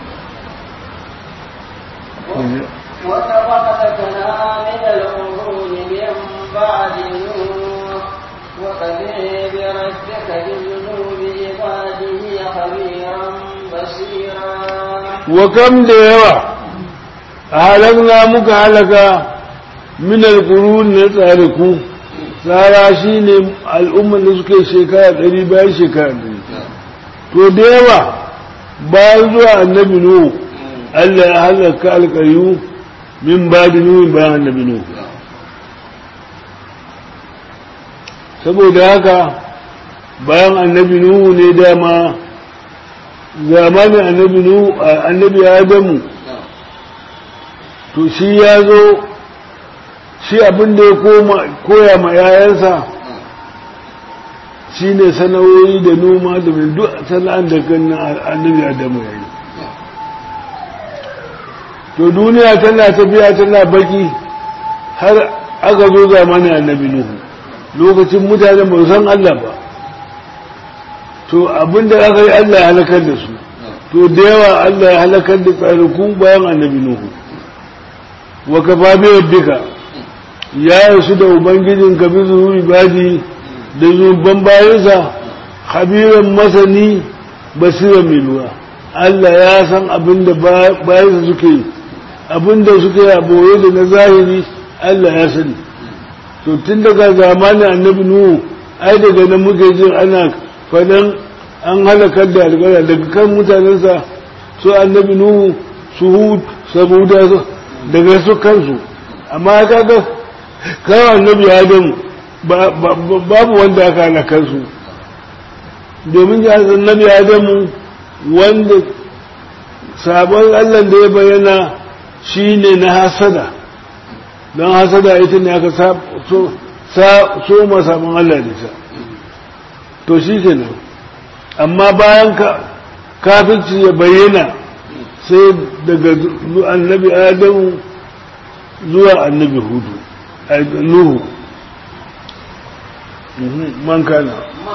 وتبعتنا من القرون من بعد نوح وكفى بربك بذنوب عباده خبيرا بصيرا وكم ديوا هلكنا muka halaka min alqurun na tsariku tsara shine al'ummar da suke shekara 100 bayan shekara 100 to da yawa bayan zuwa annabi nuhu Allah ya halaka alƙayu min ba da nuhu bayan annabi nuhu saboda haka bayan annabi nuhu ne dama zamanin annabi nuhu annabi adamu to shi ya zo shi abin da ya koya ma yayansa shi ne sana'o'i da noma da duk sana'an da kan annabi adamu ya yi to duniya tana tafiya tana baki har aka zo zamanin annabi nuhu lokacin mutane ba san Allah ba to abinda aka yi Allah ya halakar da su to da yawa Allah ya halakar da tsarku bayan annabi nuhu wa kafa bi rabbika ya yasu da ubangijin ka bi zuwa ibadi da zuban bayansa khabiran masani basiran mai lura Allah ya san abinda bayansa suke yi abinda suke yi a boye da na zahiri Allah ya sani to tun daga zamanin annabi nuhu ai daga nan muke jin ana fadan an halakar da alƙara daga kan mutanensa su annabi nuhu su hud saboda daga su kansu amma kaga kawai annabi adam babu wanda aka halakar su domin ya annabi adam wanda sabon Allah da ya bayyana shine na hasada don hasada ita ne aka so masabin Allah da ta to shi ke nan amma bayan kafirci ya bayyana sai daga annabi adamu zuwa annabi hudu nuhu man kana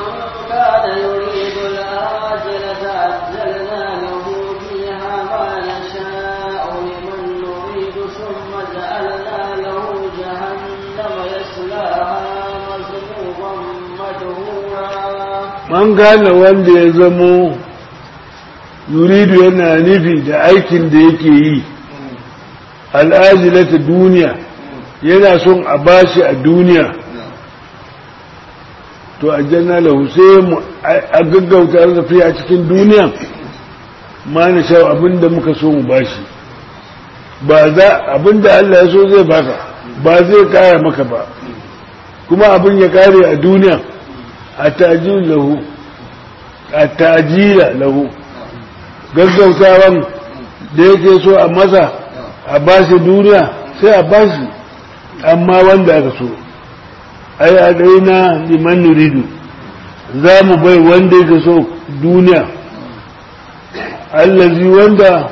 man gane wanda ya zamo yuridu yana nufi da aikin da yake yi al'ajilata duniya yana son a bashi a duniya to a janna lahu sai a gaggauta zafi a cikin duniya ma na sha abinda muka so mu bashi ba za abinda Allah ya so zai baka ba zai kara maka ba kuma abin ya kare a duniya a tajira lahu gaggautawan da yake so a masa a bashi duniya sai a bashi amma wanda aka so ai a daina liman nuridu za mu bai wanda yake so duniya allazi wanda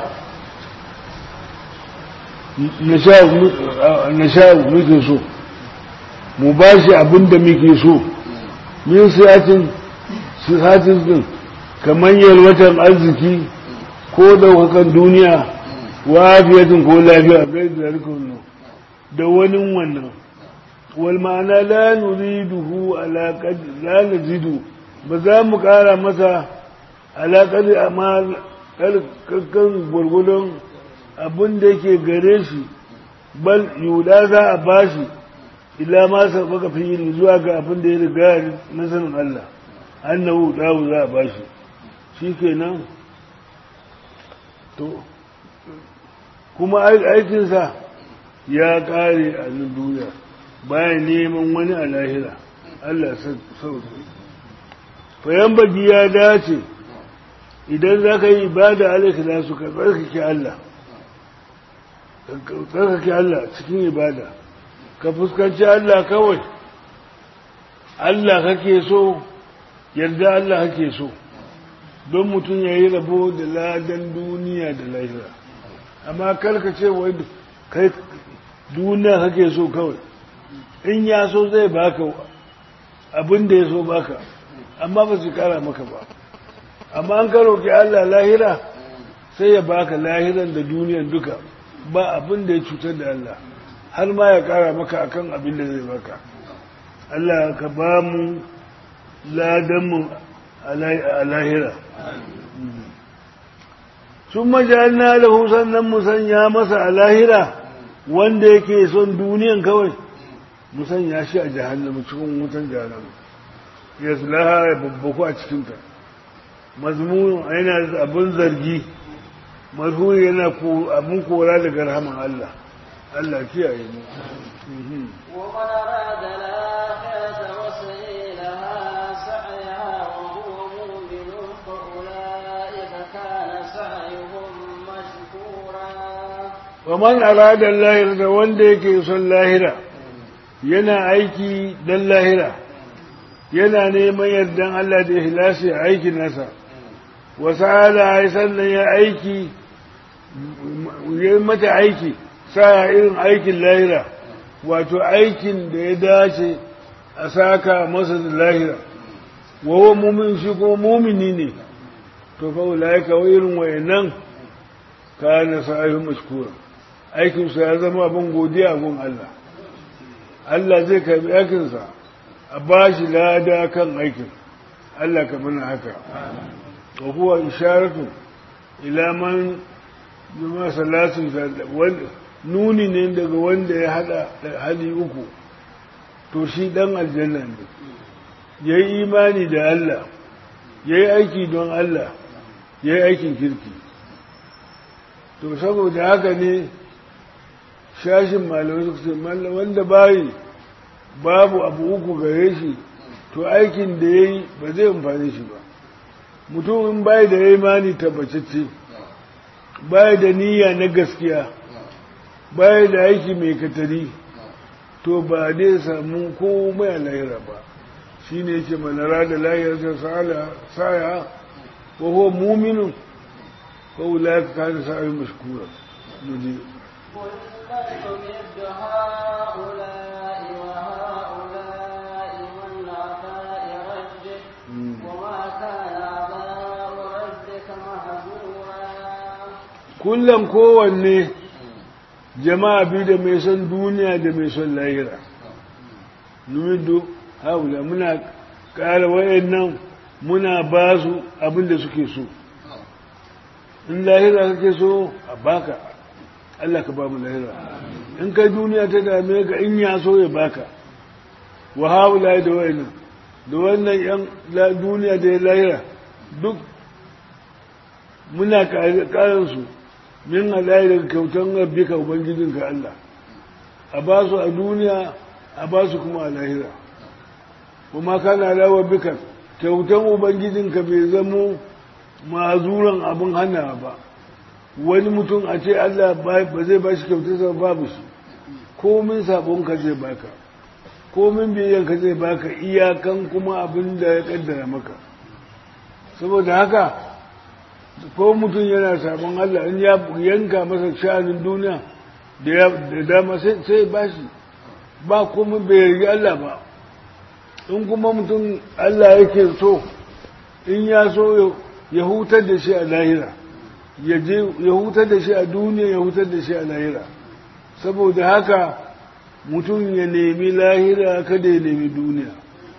na sha muke so mu bashi abinda muke so min siyatin din kamar yalwatan arziki ko daukakan duniya wa afiyatin ko lafiya gai da rikon da wani wannan wal ma'ana la nuriduhu ala qadri la nazidu ba za mu kara masa ala qadri amma kan gurgudun abin da yake gare shi bal yuda za a bashi ila ma sabaka fi zuwa ga abin da ya riga na sanin Allah annahu dawo za a bashi shikenan to kuma aikinsa ya kare a duniya bayan neman wani a lahira Allah sauki fayan bagi ya dace idan za ka yi ibada alaikila su ka tsarkake Allah tsarkake Allah cikin ibada ka fuskanci Allah kawai Allah kake so yarda Allah kake so don mutum ya yi rabo da ladan duniya da lahira amma karka ce wai kai duniya kake so kawai in ya so zai baka abin da ya so baka amma ba su kara maka ba amma an karo ki Allah lahira sai ya baka lahiran da duniyan duka ba abin da ya cutar da Allah har ma ya kara maka akan abin da zai baka Allah ka ba mu ladanmu a lahira sun majalna da sannan musanya masa a lahira wanda yake son duniyan kawai musanya shi a jahannama cikin wutan jahannama ya sulaha ya babbaku a cikinta mazmun yana abin zargi mazhuri yana abin kora daga rahaman Allah Allah kiyaye mu ومن أراد الآخرة وسعي لها سعيها وهو مؤمن فأولئك كان سعيهم مشكورا ومن أراد اللاهرة wanda yake son lahira yana aiki dan lahira yana neman yardan Allah da ihlasi a aikin nasa wasa'ala sannan ya aiki ya mata aiki sa irin aikin lahira wato aikin da ya dace a saka masa da lahira wawo mumin shi kuma mumini ne to fa ulaika wa irin wayannan kana sa'ihu mashkura aikin sa ya zama abin godiya gun Allah Allah zai karbi aikin sa a bashi lada kan aikin Allah ka mana haka wa huwa isharatu ila man bima salatu nuni ne daga wanda ya hada hali uku to shi dan aljanna ne yayi imani da Allah yayi aiki don Allah yayi aikin kirki to saboda haka ne shashin malamai suka ce wanda babu abu uku gare shi to aikin da yayi ba zai amfane shi ba mutum in bai da imani tabbacacce bai da niyya na gaskiya bai da aiki mai katari to ba dai samu komai a lahira ba shi ne ce manara da lahirarsa saya ko ho muminin ko wula ka kani sa'ayi mashkura nuje kullum kowanne jama'a biyu da mai son duniya da mai son lahira numidu haula muna ƙara wayannan muna ba su abin da suke so in lahira kake so a baka Allah ka ba mu lahira in kai duniya ta dame ka in ya so ya baka wa haula da wayannan da wannan yan duniya da lahira duk muna ƙarin su min halaye daga kyautan rabbika ubangijinka Allah a ba su a duniya a ba su kuma a lahira kuma kana alawa bika kyautan ubangijinka bai zamo mazuran abin hana ba wani mutum a ce Allah ba zai ba shi kyautarsa babu shi komin sabonka zai baka komin biyayyanka zai baka iyakan kuma abin da ya kaddara maka saboda haka ko mutum yana sabon Allah in ya yanka masa sha'anin duniya da dama sai ba shi ba kuma bai yargi Allah ba in kuma mutum Allah yake so in ya so ya hutar da shi a lahira ya hutar da shi a duniya ya hutar da shi a lahira saboda haka mutum ya nemi lahira kada ya nemi duniya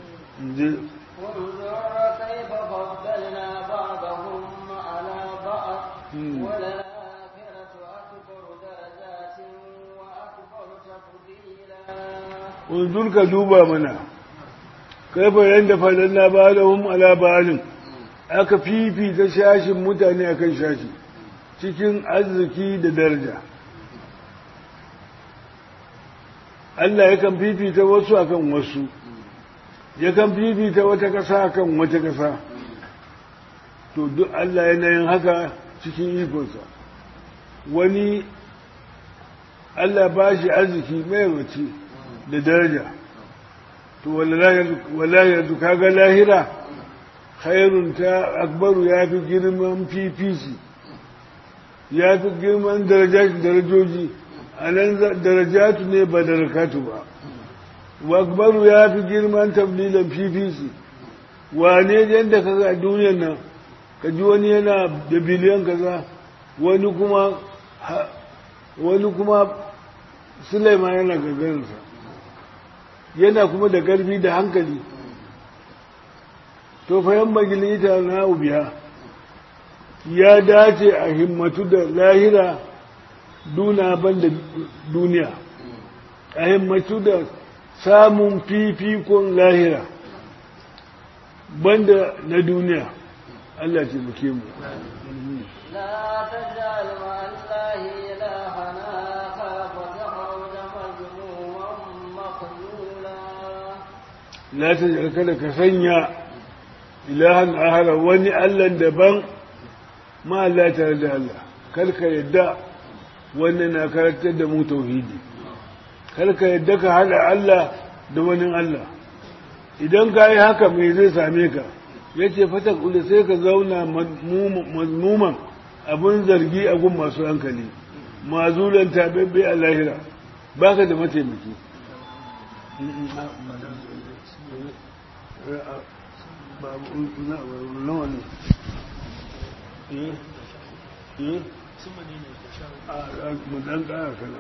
unzur ka duba mana kaifa yanda faɗin ba da hum ala ba'alin aka fifita shashin mutane akan shashi cikin arziki da daraja Allah yakan fifita wasu akan wasu yakan fifita wata ƙasa akan wata ƙasa to duk Allah yana yin haka cikin ikonsa wani Allah ba shi arziki mai wace da daraja to wallahi yanzu kaga lahira khairun ta akbaru ya fi girman fifisi ya fi girman darajoji a nan darajatu ne ba darakatu ba wa akbaru ya fi girman tablilan fifisi wane yadda ka ga duniyar nan ka ji wani yana da biliyan kaza wani kuma Sulaiman yana gagarinsa yana kuma da ƙarfi da hankali to fayan magilita na ubiya ya dace a himmatu da lahira duna ban da duniya a himmatu da samun fifikon lahira banda na duniya Allah ce muke mu لا تجعل مع الله إلهنا فتخرج مذموما مخذولا لا تجعل kada ka sanya ilahan ahara wani Allah daban ma Allah tare da Allah kar ka yadda wannan na karantar da mu tauhidi kar ka yadda ka hada Allah da wani Allah idan ka yi haka me zai same ka yace fatak ula sai ka zauna mazmuman abun zargi a gun masu hankali mazulan tababbe a lahira baka da mataimaki nawa ne mu dan ƙara kana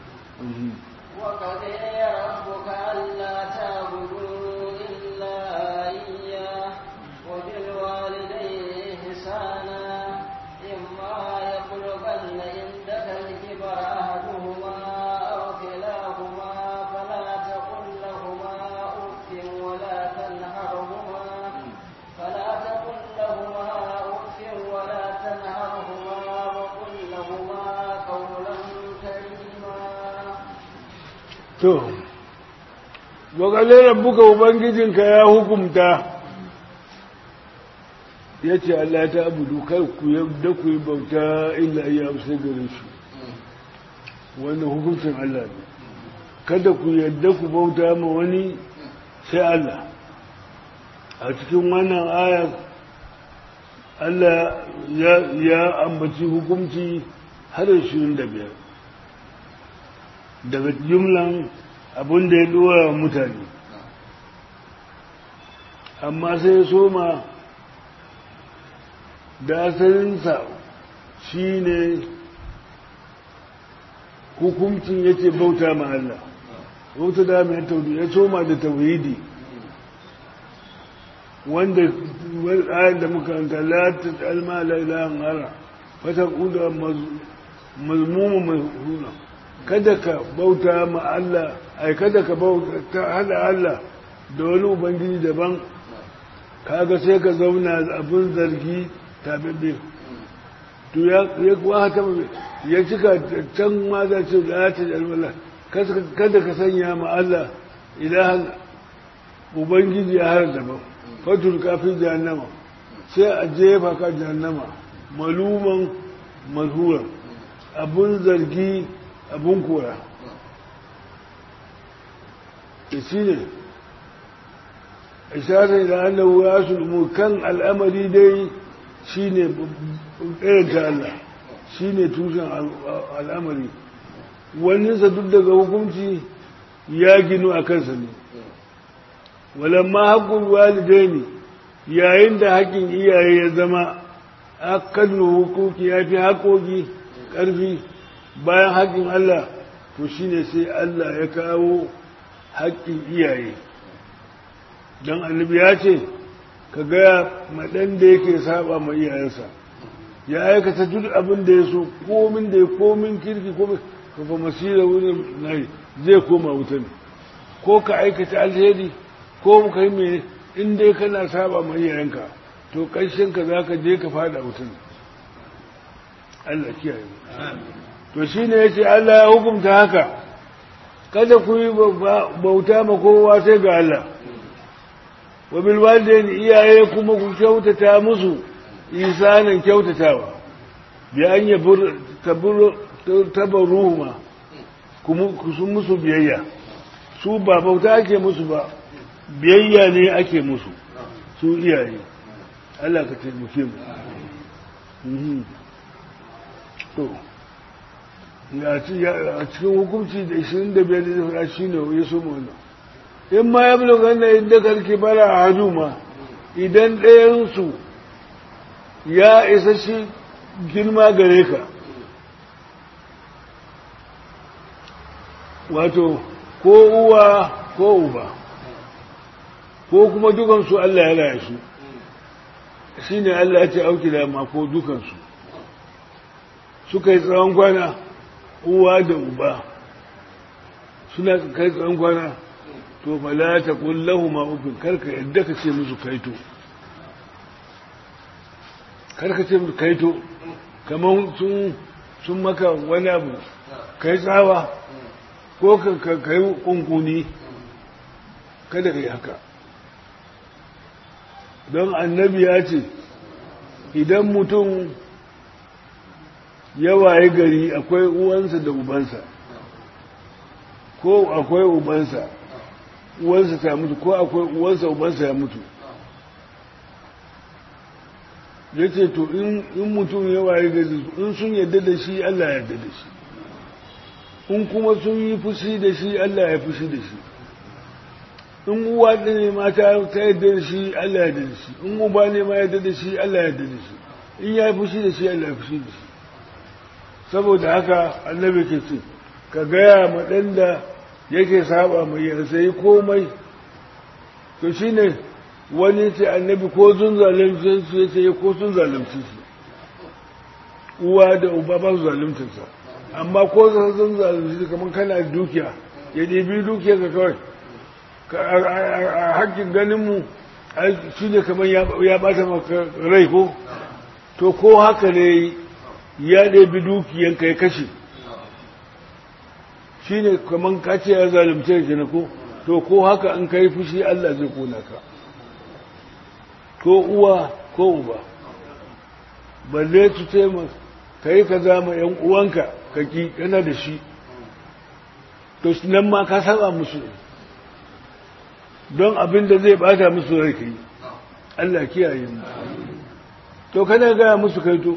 وقضي ربك ألا تعبدوا إلا إياه وبالوالدين إحسانا إما يبلغن عندك الكبر أحدهما أو كلاهما فلا تقل لهما أف ولا تنهرهما وقل لهما قولا كريما. to wakalin rabbuka ubangijinka ya hukumta ya ce Allah ta abudu kar ku yadda ku yi bauta illa iya sai gare shi wannan hukuncin Allah ne kada ku yadda ku bauta ma wani sai Allah a cikin wannan ayar Allah ya ambaci hukunci har 25 daga jumlan abin da ya dora wa mutane amma sai ya soma da asalinsa shi ne hukuncin ya ce bauta ma Allah bauta da mai tauhidi ya soma da tauhidi wanda ayat da muka la ta'alma la ilaha illa fata kuda mazmumu mahuna kada ka bauta ma Allah ai kada ka bauta hada Allah da wani ubangiji daban kaga sai ka zauna abin zargi tabibbe to ya kuwa ta ya cika can ma za ce la ta'alma kada ka sanya ma Allah ilahan ubangiji ya har daban fatul kafin jahannama sai a jefa ka jahannama maluman mazhuran abun zargi abun kora da shi ne isharar da annahu ya sulmu kan al'amari dai shi ne ɗayanta Allah shi ne tushen al'amari waninsa duk daga hukunci ya ginu a kansa ne walamma haƙƙun walidaini yayin da haƙƙin iyaye ya zama akadu hukuki ya fi haƙoƙi ƙarfi bayan haƙƙin Allah to shine sai Allah ya kawo haƙƙin iyaye don annabi ya ce ka gaya maɗan da yake saba ma iyayensa ya aikata duk abin da ya so komin da ya komin kirki komin kafa masira wurin nayi zai koma wuta ne ko ka aikata alheri ko muka yi mai in dai kana saba ma iyayenka to ƙarshenka za ka je ka fada wutan Allah kiyaye to shi ne ya ce Allah ya hukumta haka kada ku yi bauta ma kowa sai ga Allah wa bil walidain iyaye kuma ku kyautata musu isanin kyautatawa bi an tabarruhuma ku sun musu biyayya su ba bauta ake musu ba biyayya ne ake musu su iyaye Allah ka taimake mu to a cikin hukunci da 25 da shi ne ya so mu in ma ya bulu ganna inda karki bara a hajuma idan ɗayansu ya isa shi girma gare ka wato ko uwa ko uba ko kuma dukansu Allah ya raya su shi ne Allah ya ce auki da ma ko dukansu suka yi tsawon kwana uwa da uba suna kai tsawon kwana to fala ta kullahu ma ufin karka yadda ka ce musu kaito karka ce musu kaito kamar sun maka wani abu kai tsawa ko ka yi kunkuni kada ka yi haka don annabi ya ce idan mutum ya waye gari akwai uwansa da ubansa ko akwai ubansa uwansa ta mutu ko akwai uwansa ubansa ya mutu ya ce to in mutum ya waye gari in sun yadda da shi Allah ya yadda da shi in kuma sun yi fushi da shi Allah ya fushi da shi in uwa ɗin ne ma ta yadda da shi Allah ya yadda da shi in uba ne ma ya yadda da shi Allah ya yadda da shi in ya yi fushi da shi Allah ya fushi da shi saboda haka annabi ke ce ka gaya ma ɗan da yake saba mai ya sai komai to shine wani ce annabi ko sun zalunci su ya ce ko sun zalunci su uwa da uba ba su zaluntarsa amma ko sun zalunci su kamar kana dukiya ya ɗebi dukiya ka kawai a hakkin ganinmu shi ne kamar ya bata maka rai ko to ko haka ne ya ɗebi dukiyanka ya kashe shi ne kamar kace ya zalunce ki na ko to ko haka an kai fushi Allah zai kona ka ko uwa ko uba balle su ce ma kai ka zama yan uwanka ka ki kana da shi to nan ma ka saba musu don abin da zai bata musu rai kai Allah kiyaye mu to kana ga musu kai to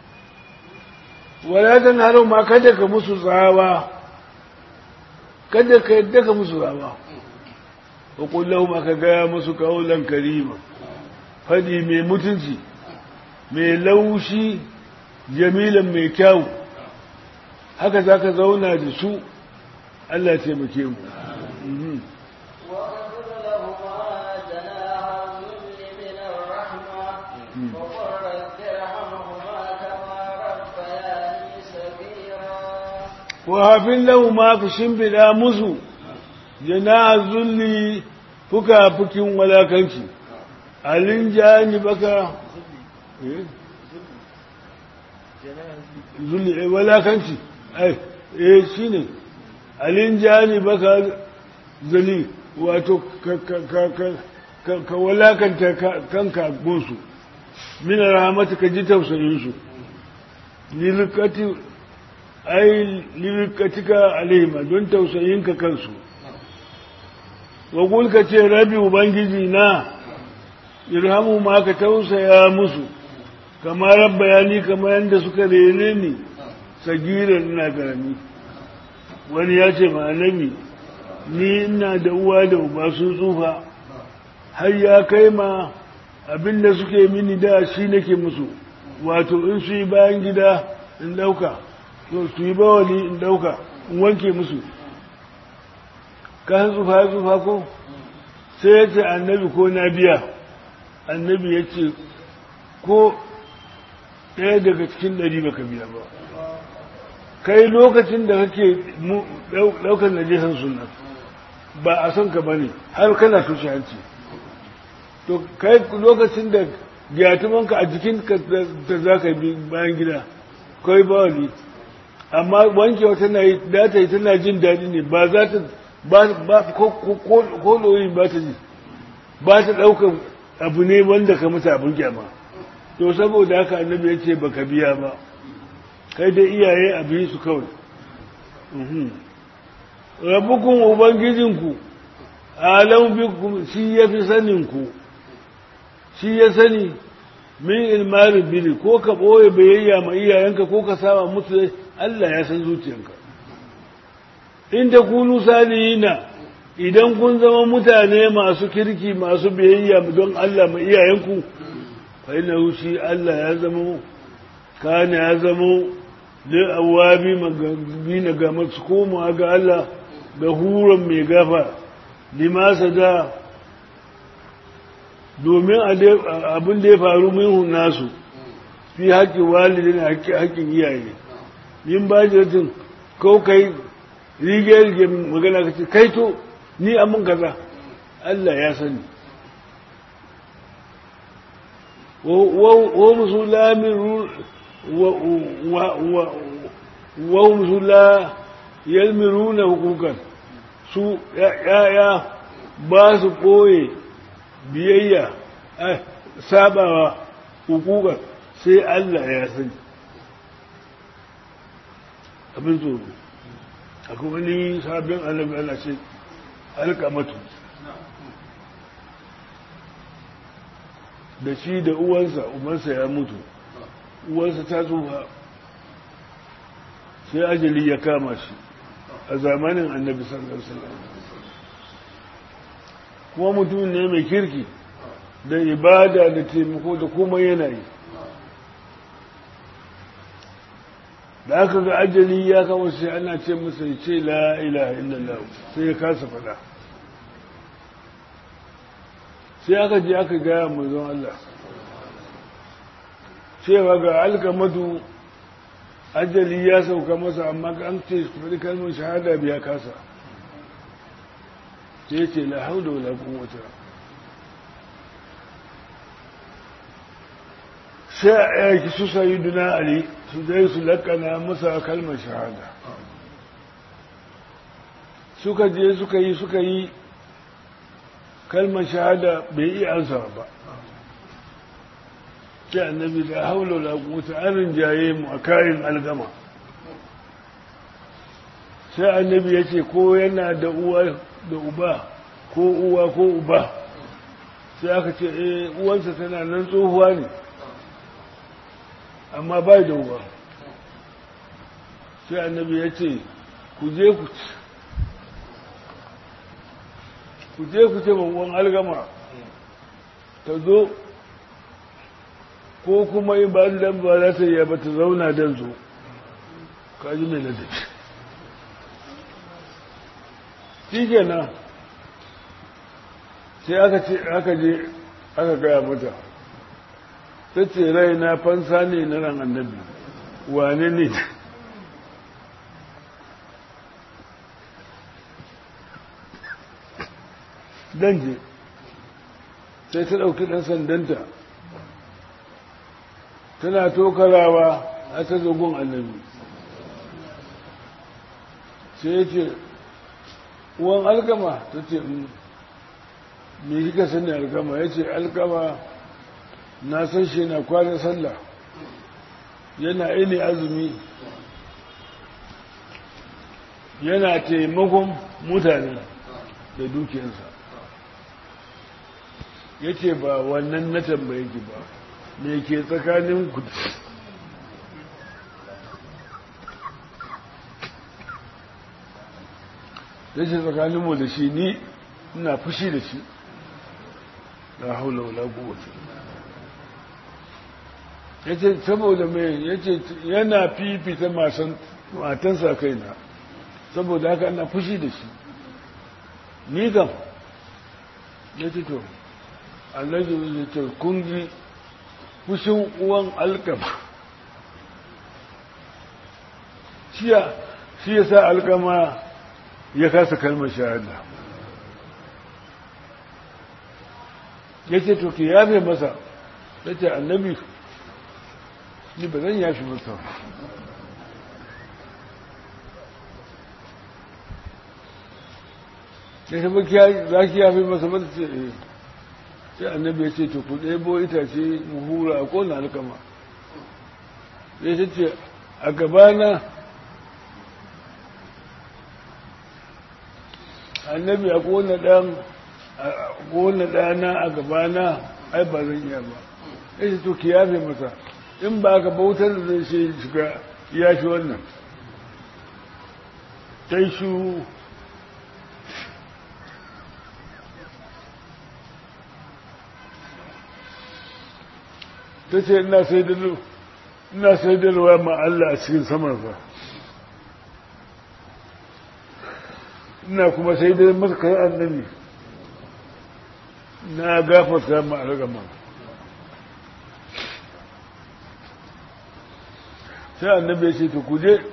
wala dan haro ma kada ka musu tsawa kada ka yadda ka musu tsawa wa kullahum aka ga musu kaulan karima fadi mai mutunci mai laushi jamilan mai kyau haka zaka zauna da su Allah ya taimake mu wahafin lahu ma ku shimfiɗa musu jana zulli fuka-fukin walakanci alin jani baka zulli walakanci shi ne alin jani baka zali wato ka walakanta kanka gunsu mina rahamata ka ji tausayinsu lilkati ai lirkatika alaihima don tausayinka kansu wa ka ce rabi ubangiji na irhamu ma ka tausaya musu kama rabba ya ni kama yadda suka rene ni sagirar ina karami wani ya ce ma annabi ni ina da uwa da uba sun tsufa har ya kai ma abinda suke mini da shi nake musu wato in su yi bayan gida in dauka to su yi bawali in dauka in wanke musu kan tsufa ya tsufa ko sai ya ce annabi ko na biya annabi ya ce ko ɗaya daga cikin 100 baka biya ba kai lokacin da kake ɗaukar najesan sunan ba a son ka ba ne har kana tushe hanci to kai lokacin da gyatumanka a jikinka da za ka bi bayan gida kai bawali amma wanke wata na yi data yi tana jin daɗi ne ba za ta ba ko loyi ba ta ji ba ta ɗaukar abu ne wanda ka mata abin kyama to saboda haka annabi ya ce baka biya ba kai da iyaye a biyu su kawai rabukun ubangijinku alam bikum shi ya fi saninku shi ya sani min ilmarin bili ko ka ɓoye bayayya ma iyayenka ko ka saba mutu Allah ya san zuciyanka in ta kunu salihina idan kun zama mutane masu kirki masu biyayya don Allah ma iyayenku fa inna shi Allah ya zama kana ya zama da awabi magabina ga masu koma ga Allah da huran mai gafa limasa da domin abin da ya faru minhun nasu fi haƙƙin walidin haƙƙin iyaye yin ba jirgin ko kai rige-rige magana ka ce kai to ni amin kaza Allah ya sani wa musula yalmiruna hukukan su ya ba su ɓoye biyayya sabawa hukukan sai Allah ya sani abin tsoro akwai wani sabon annabi ana ce alkamatu da shi da uwansa ya mutu uwansa ta tsufa sai ajali ya kama shi a zamanin annabi sallallahu alaihi wasallam kuma mutum ne mai kirki da ibada da taimako da kuma yanayi da aka ga ajali ya kawo sai ana ce masa ya ce la ilaha illallah sai ya kasa fada sai aka je aka gaya manzon Allah cewa ga alkamatu ajali ya sauka masa amma an ce faɗi kalmar shahada biya kasa sai ya ce la haula wala quwwata sai a yaki su sayyiduna ali su zai su lakana masa kalmar shahada suka je suka yi kalmar shahada bai iya ansa ba sai annabi da haula la quwwata an rinjaye mu a kayan algama sai annabi ya ce ko yana da uwa da uba ko uwa ko uba sai aka ce uwansa tana nan tsohuwa ne amma bai da uwa sai annabi ya ce ku je ku ce babban algama ta zo ko kuma in ba dan ba za ta yi ba ta zauna dan zo kaji mai ladabi shi kenan sai aka je aka gaya mata ta ce rai na fansa ne na ran annabi wane ne dan je sai ta ɗauki ɗan sandanta tana tokarawa a ta zogon annabi sai ya ce uwan alkama ta ce me kika sani alkama ya ce alkama na san shi na kwanan sallah yana ini azumi yana taimakon mutane da dukiyarsa ya ce ba wannan na tambaye ki ba me ke tsakanin ku ya ce tsakaninmu da shi ni ina fushi da shi la haula wala quwwata yace saboda me yace yana fifita matansa kaina saboda haka ina fushi da shi ni kam yace to Allah ya ce kun ji fushin uwan alkama shi yasa alkama ya kasa kalmar shahada ya ce to ki yafe masa ya ce annabi ni ba zan yafi masa ya ce ba za ki yafe masa ba ta ce sai annabi ya ce to ku ɗebo itace mu hura a kona alkama ya ce a gabana annabi a kona ɗana a gabana ai ba zan iya ba ya ce to ki yafe masa in ba ka bautar da zai shi shiga ya shi wannan sai shu ta ce ina sai da ruwa ma Allah a cikin samansa ina kuma sai da masa kai annabi na gafarta ma a ragama sai annabi ya ce ta kuje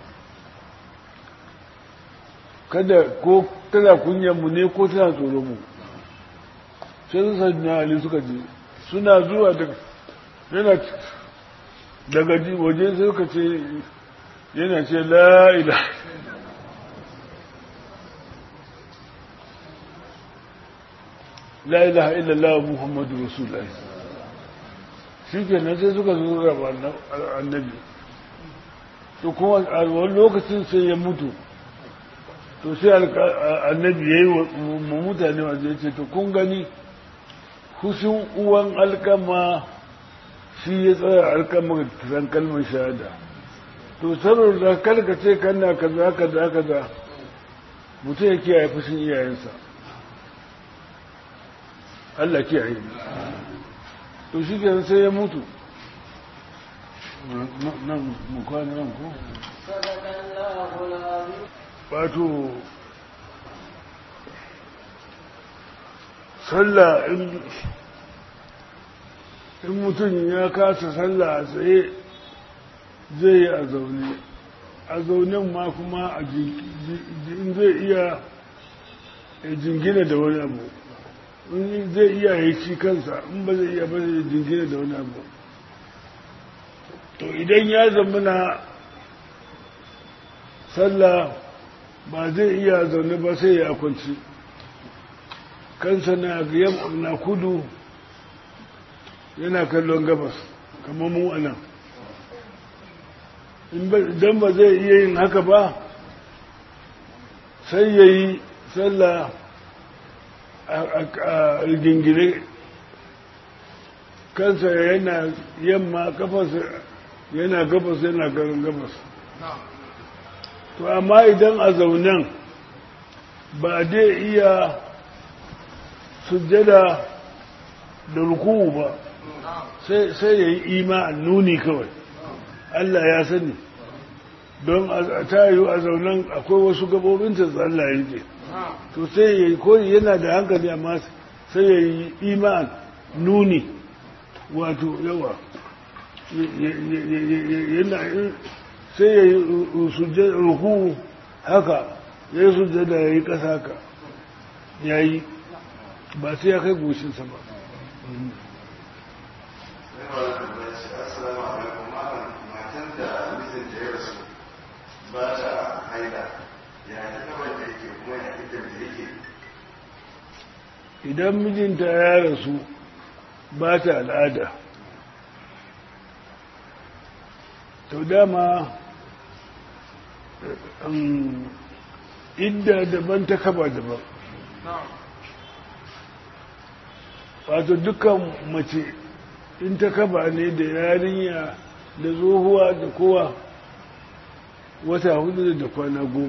kada kunyanmu ne ko tana tsoro mu sai sun sa na ali suka je suna zuwa yana daga waje sai suka ce yana ce la'ila la ilaha illallah muhammadu rasulullah shi ke nan sai suka zo raba annabi to kuma a wani lokacin sai ya mutu to sai annabi ya yi wa mutane wanda ya ce to kun gani hushin uwan alkama shi ya tsaya alkama ga san kalmar shahada to saboda karkace kana kaza kaza kaza mutum ya kiyaye fushin iyayensa Allah kiyaye to shi ke sai ya mutu nan mu kwana nan ko wato sallah in mutum ya kasa sallah a tsaye zai yi a zaune a zaunen ma kuma in zai iya jingina da wani abu in zai iya ya ci kansa in ba zai iya ba zai jingina da wani abu to idan ya zamana sallah ba zai iya zaune ba sai ya kwanci kansa na kudu yana kallon gabas kamar mu anan idan ba zai iya yin haka ba sai ya yi sallah a gingire kansa yana yamma kafarsa yana gabas yana garin gabas to amma idan a zaunen ba dai iya sujjada da ruku'u ba sai ya yi ima'an nuni kawai Allah ya sani don a tayo a zaunen akwai wasu gabobinta Allah ya rike to sai ya yi koyi yana da hankali amma sai ya yi ima'an nuni wato yawa sai ya yi ruku haka ya yi sujjada ya yi ƙasa haka ya yi ba sai ya kai goshinsa ba idan mijinta ya rasu ba ta al'ada to dama idda daban ta kaba daban wato dukkan mace in ta kaba ne da yarinya da tsohuwa da kowa wata 4 da kwana 10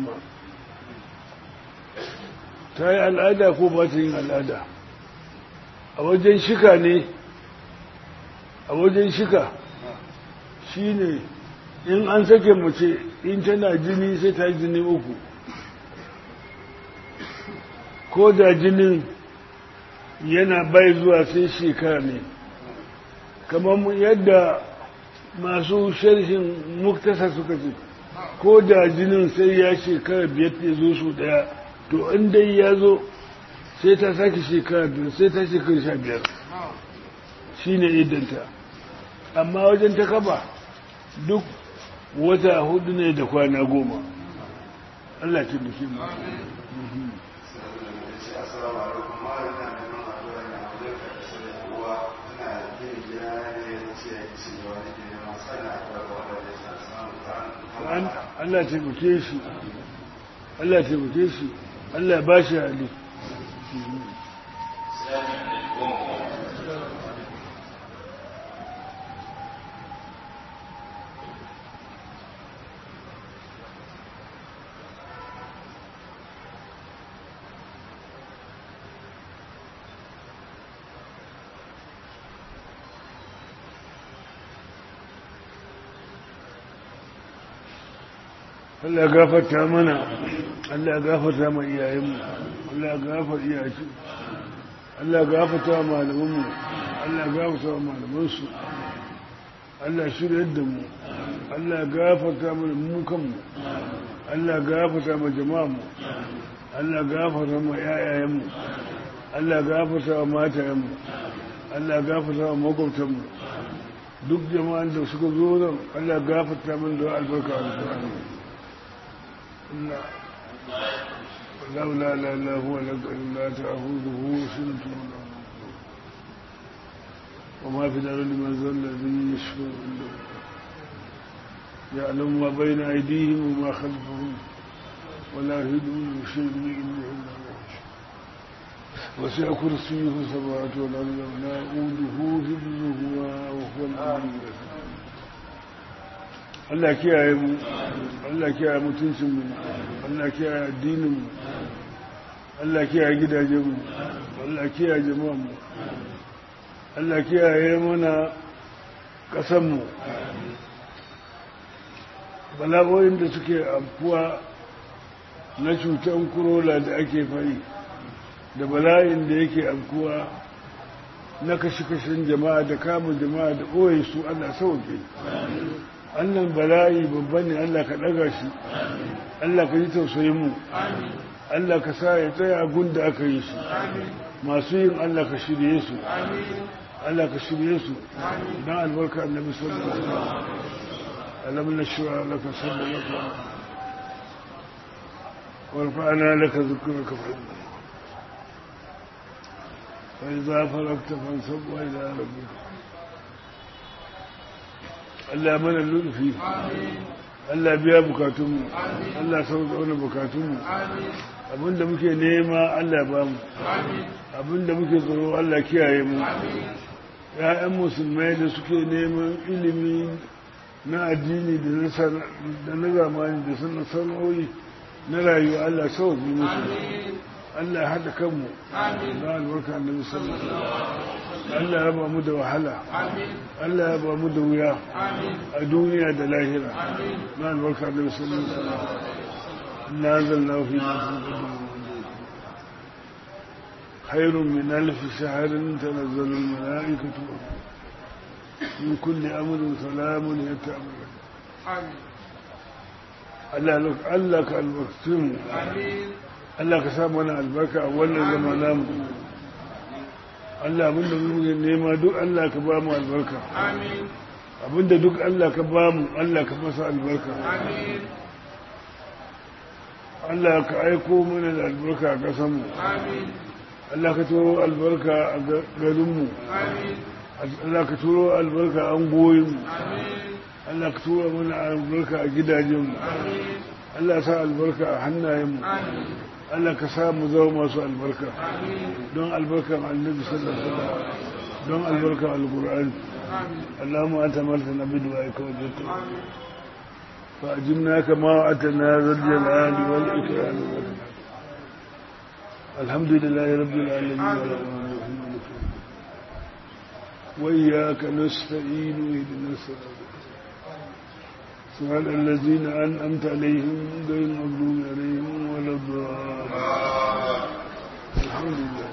ta yi al'ada ko ba ta yin al'ada a wajen shika ne a wajen shika shi ne in an sake mace in tana jini sai ta jini 3 ko da jinin yana bai zuwa sai shekara ne kamar yadda masu sharhin muktasa suka ce ko da jinin sai ya shekara 5 ya zo su daya to in dai ya zo sai ta sake shekara 5 sai ta shekara 15 shi ne idanta amma wajen ta kaba duk wata 4 ne da kwana 10 Allah ce da shi ma Allah taimake shi Allah taimake shi Allah ba shi hali Allah gafarta mana Allah gafarta ma iyayenmu Allah gafarta iyayensu Allah gafarta malamanmu Allah gafarta malamansu Allah shirya da mu Allah gafarta mana mu kanmu Allah gafarta ma jama'armu Allah gafarta ma yayayenmu Allah gafarta ma matayenmu Allah gafarta ma makwabtanmu duk jama'an da suka zo nan Allah gafarta mana da albarka alƙur'ani لا لا لا لا لا هو لك لا تأخذه سنة وما في الأرض من ذا الذي يشفع عنده يعلم ما بين أيديهم وما خلفهم ولا يهدون شيء إلا وسع كرسيه السماوات والأرض ولا يؤوده حفظهما وهو العلي العظيم Allah kiyaye mu Allah kiyaye mutuncin mu Allah kiyaye addinin mu Allah kiyaye gidajen mu Allah kiyaye jama'an mu Allah kiyaye mana ƙasar mu bala'o'in da suke amfuwa na cutar kurola da ake fari da bala'in da yake amfuwa na kashe-kashen jama'a da kamun jama'a da ɓoye su Allah sauke annan bala'i babban ne Allah ka ɗaga shi Allah ka ji tausayin mu Allah ka sa ya tsaya a gun da aka yi shi masu yin Allah ka shirye su Allah ka shirye su don albarka annabi sallallahu alaihi wasallam alam nashra laka sadraka warfa'na laka dhikraka fa idza faragta fansab ila rabbika Allah mana lulfi Allah biya bukatunmu Allah sauka wani bukatunmu abinda muke nema Allah ba mu abinda muke tsoro Allah kiyaye mu ya'yan musulmai da suke neman ilimi na addini da na zamani da suna sana'o'i na rayuwa Allah sauki musu Allah ya haɗa kanmu na albarka annabi sallallahu alaihi wasallam Allah ya ba mu da wahala Allah ya ba mu da wuya a duniya da lahira na albarka annabi sallallahu alaihi wasallam nazalna fi خير من 1000 شهر تنزل الملائكة من كل أمر سلام يتأمر الله كالبركتم Allah ka sa mana albarka a wannan zamanan Allah abinda muke nema duk Allah ka ba mu albarka abinda duk Allah ka ba mu Allah ka masa albarka Allah ka aiko mana da albarka a ƙasarmu Allah ka turo albarka a garinmu Allah ka turo albarka a angoyinmu Allah ka turo mana albarka a gidajenmu Allah sa albarka a hannayenmu Allah ka samu zama masu albarka don albarkan annabi sallallahu alaihi wasallam don albarkan alqur'ani Allahumma anta martana bid'aika wa jannatu fa ajibna kama atana zal jalali wal ikram alhamdulillahi rabbil alamin wa iyyaka nasta'in ihdinas siratal صراط الذين أنعمت عليهم غير المغضوب عليهم ولا الضالين الحمد لله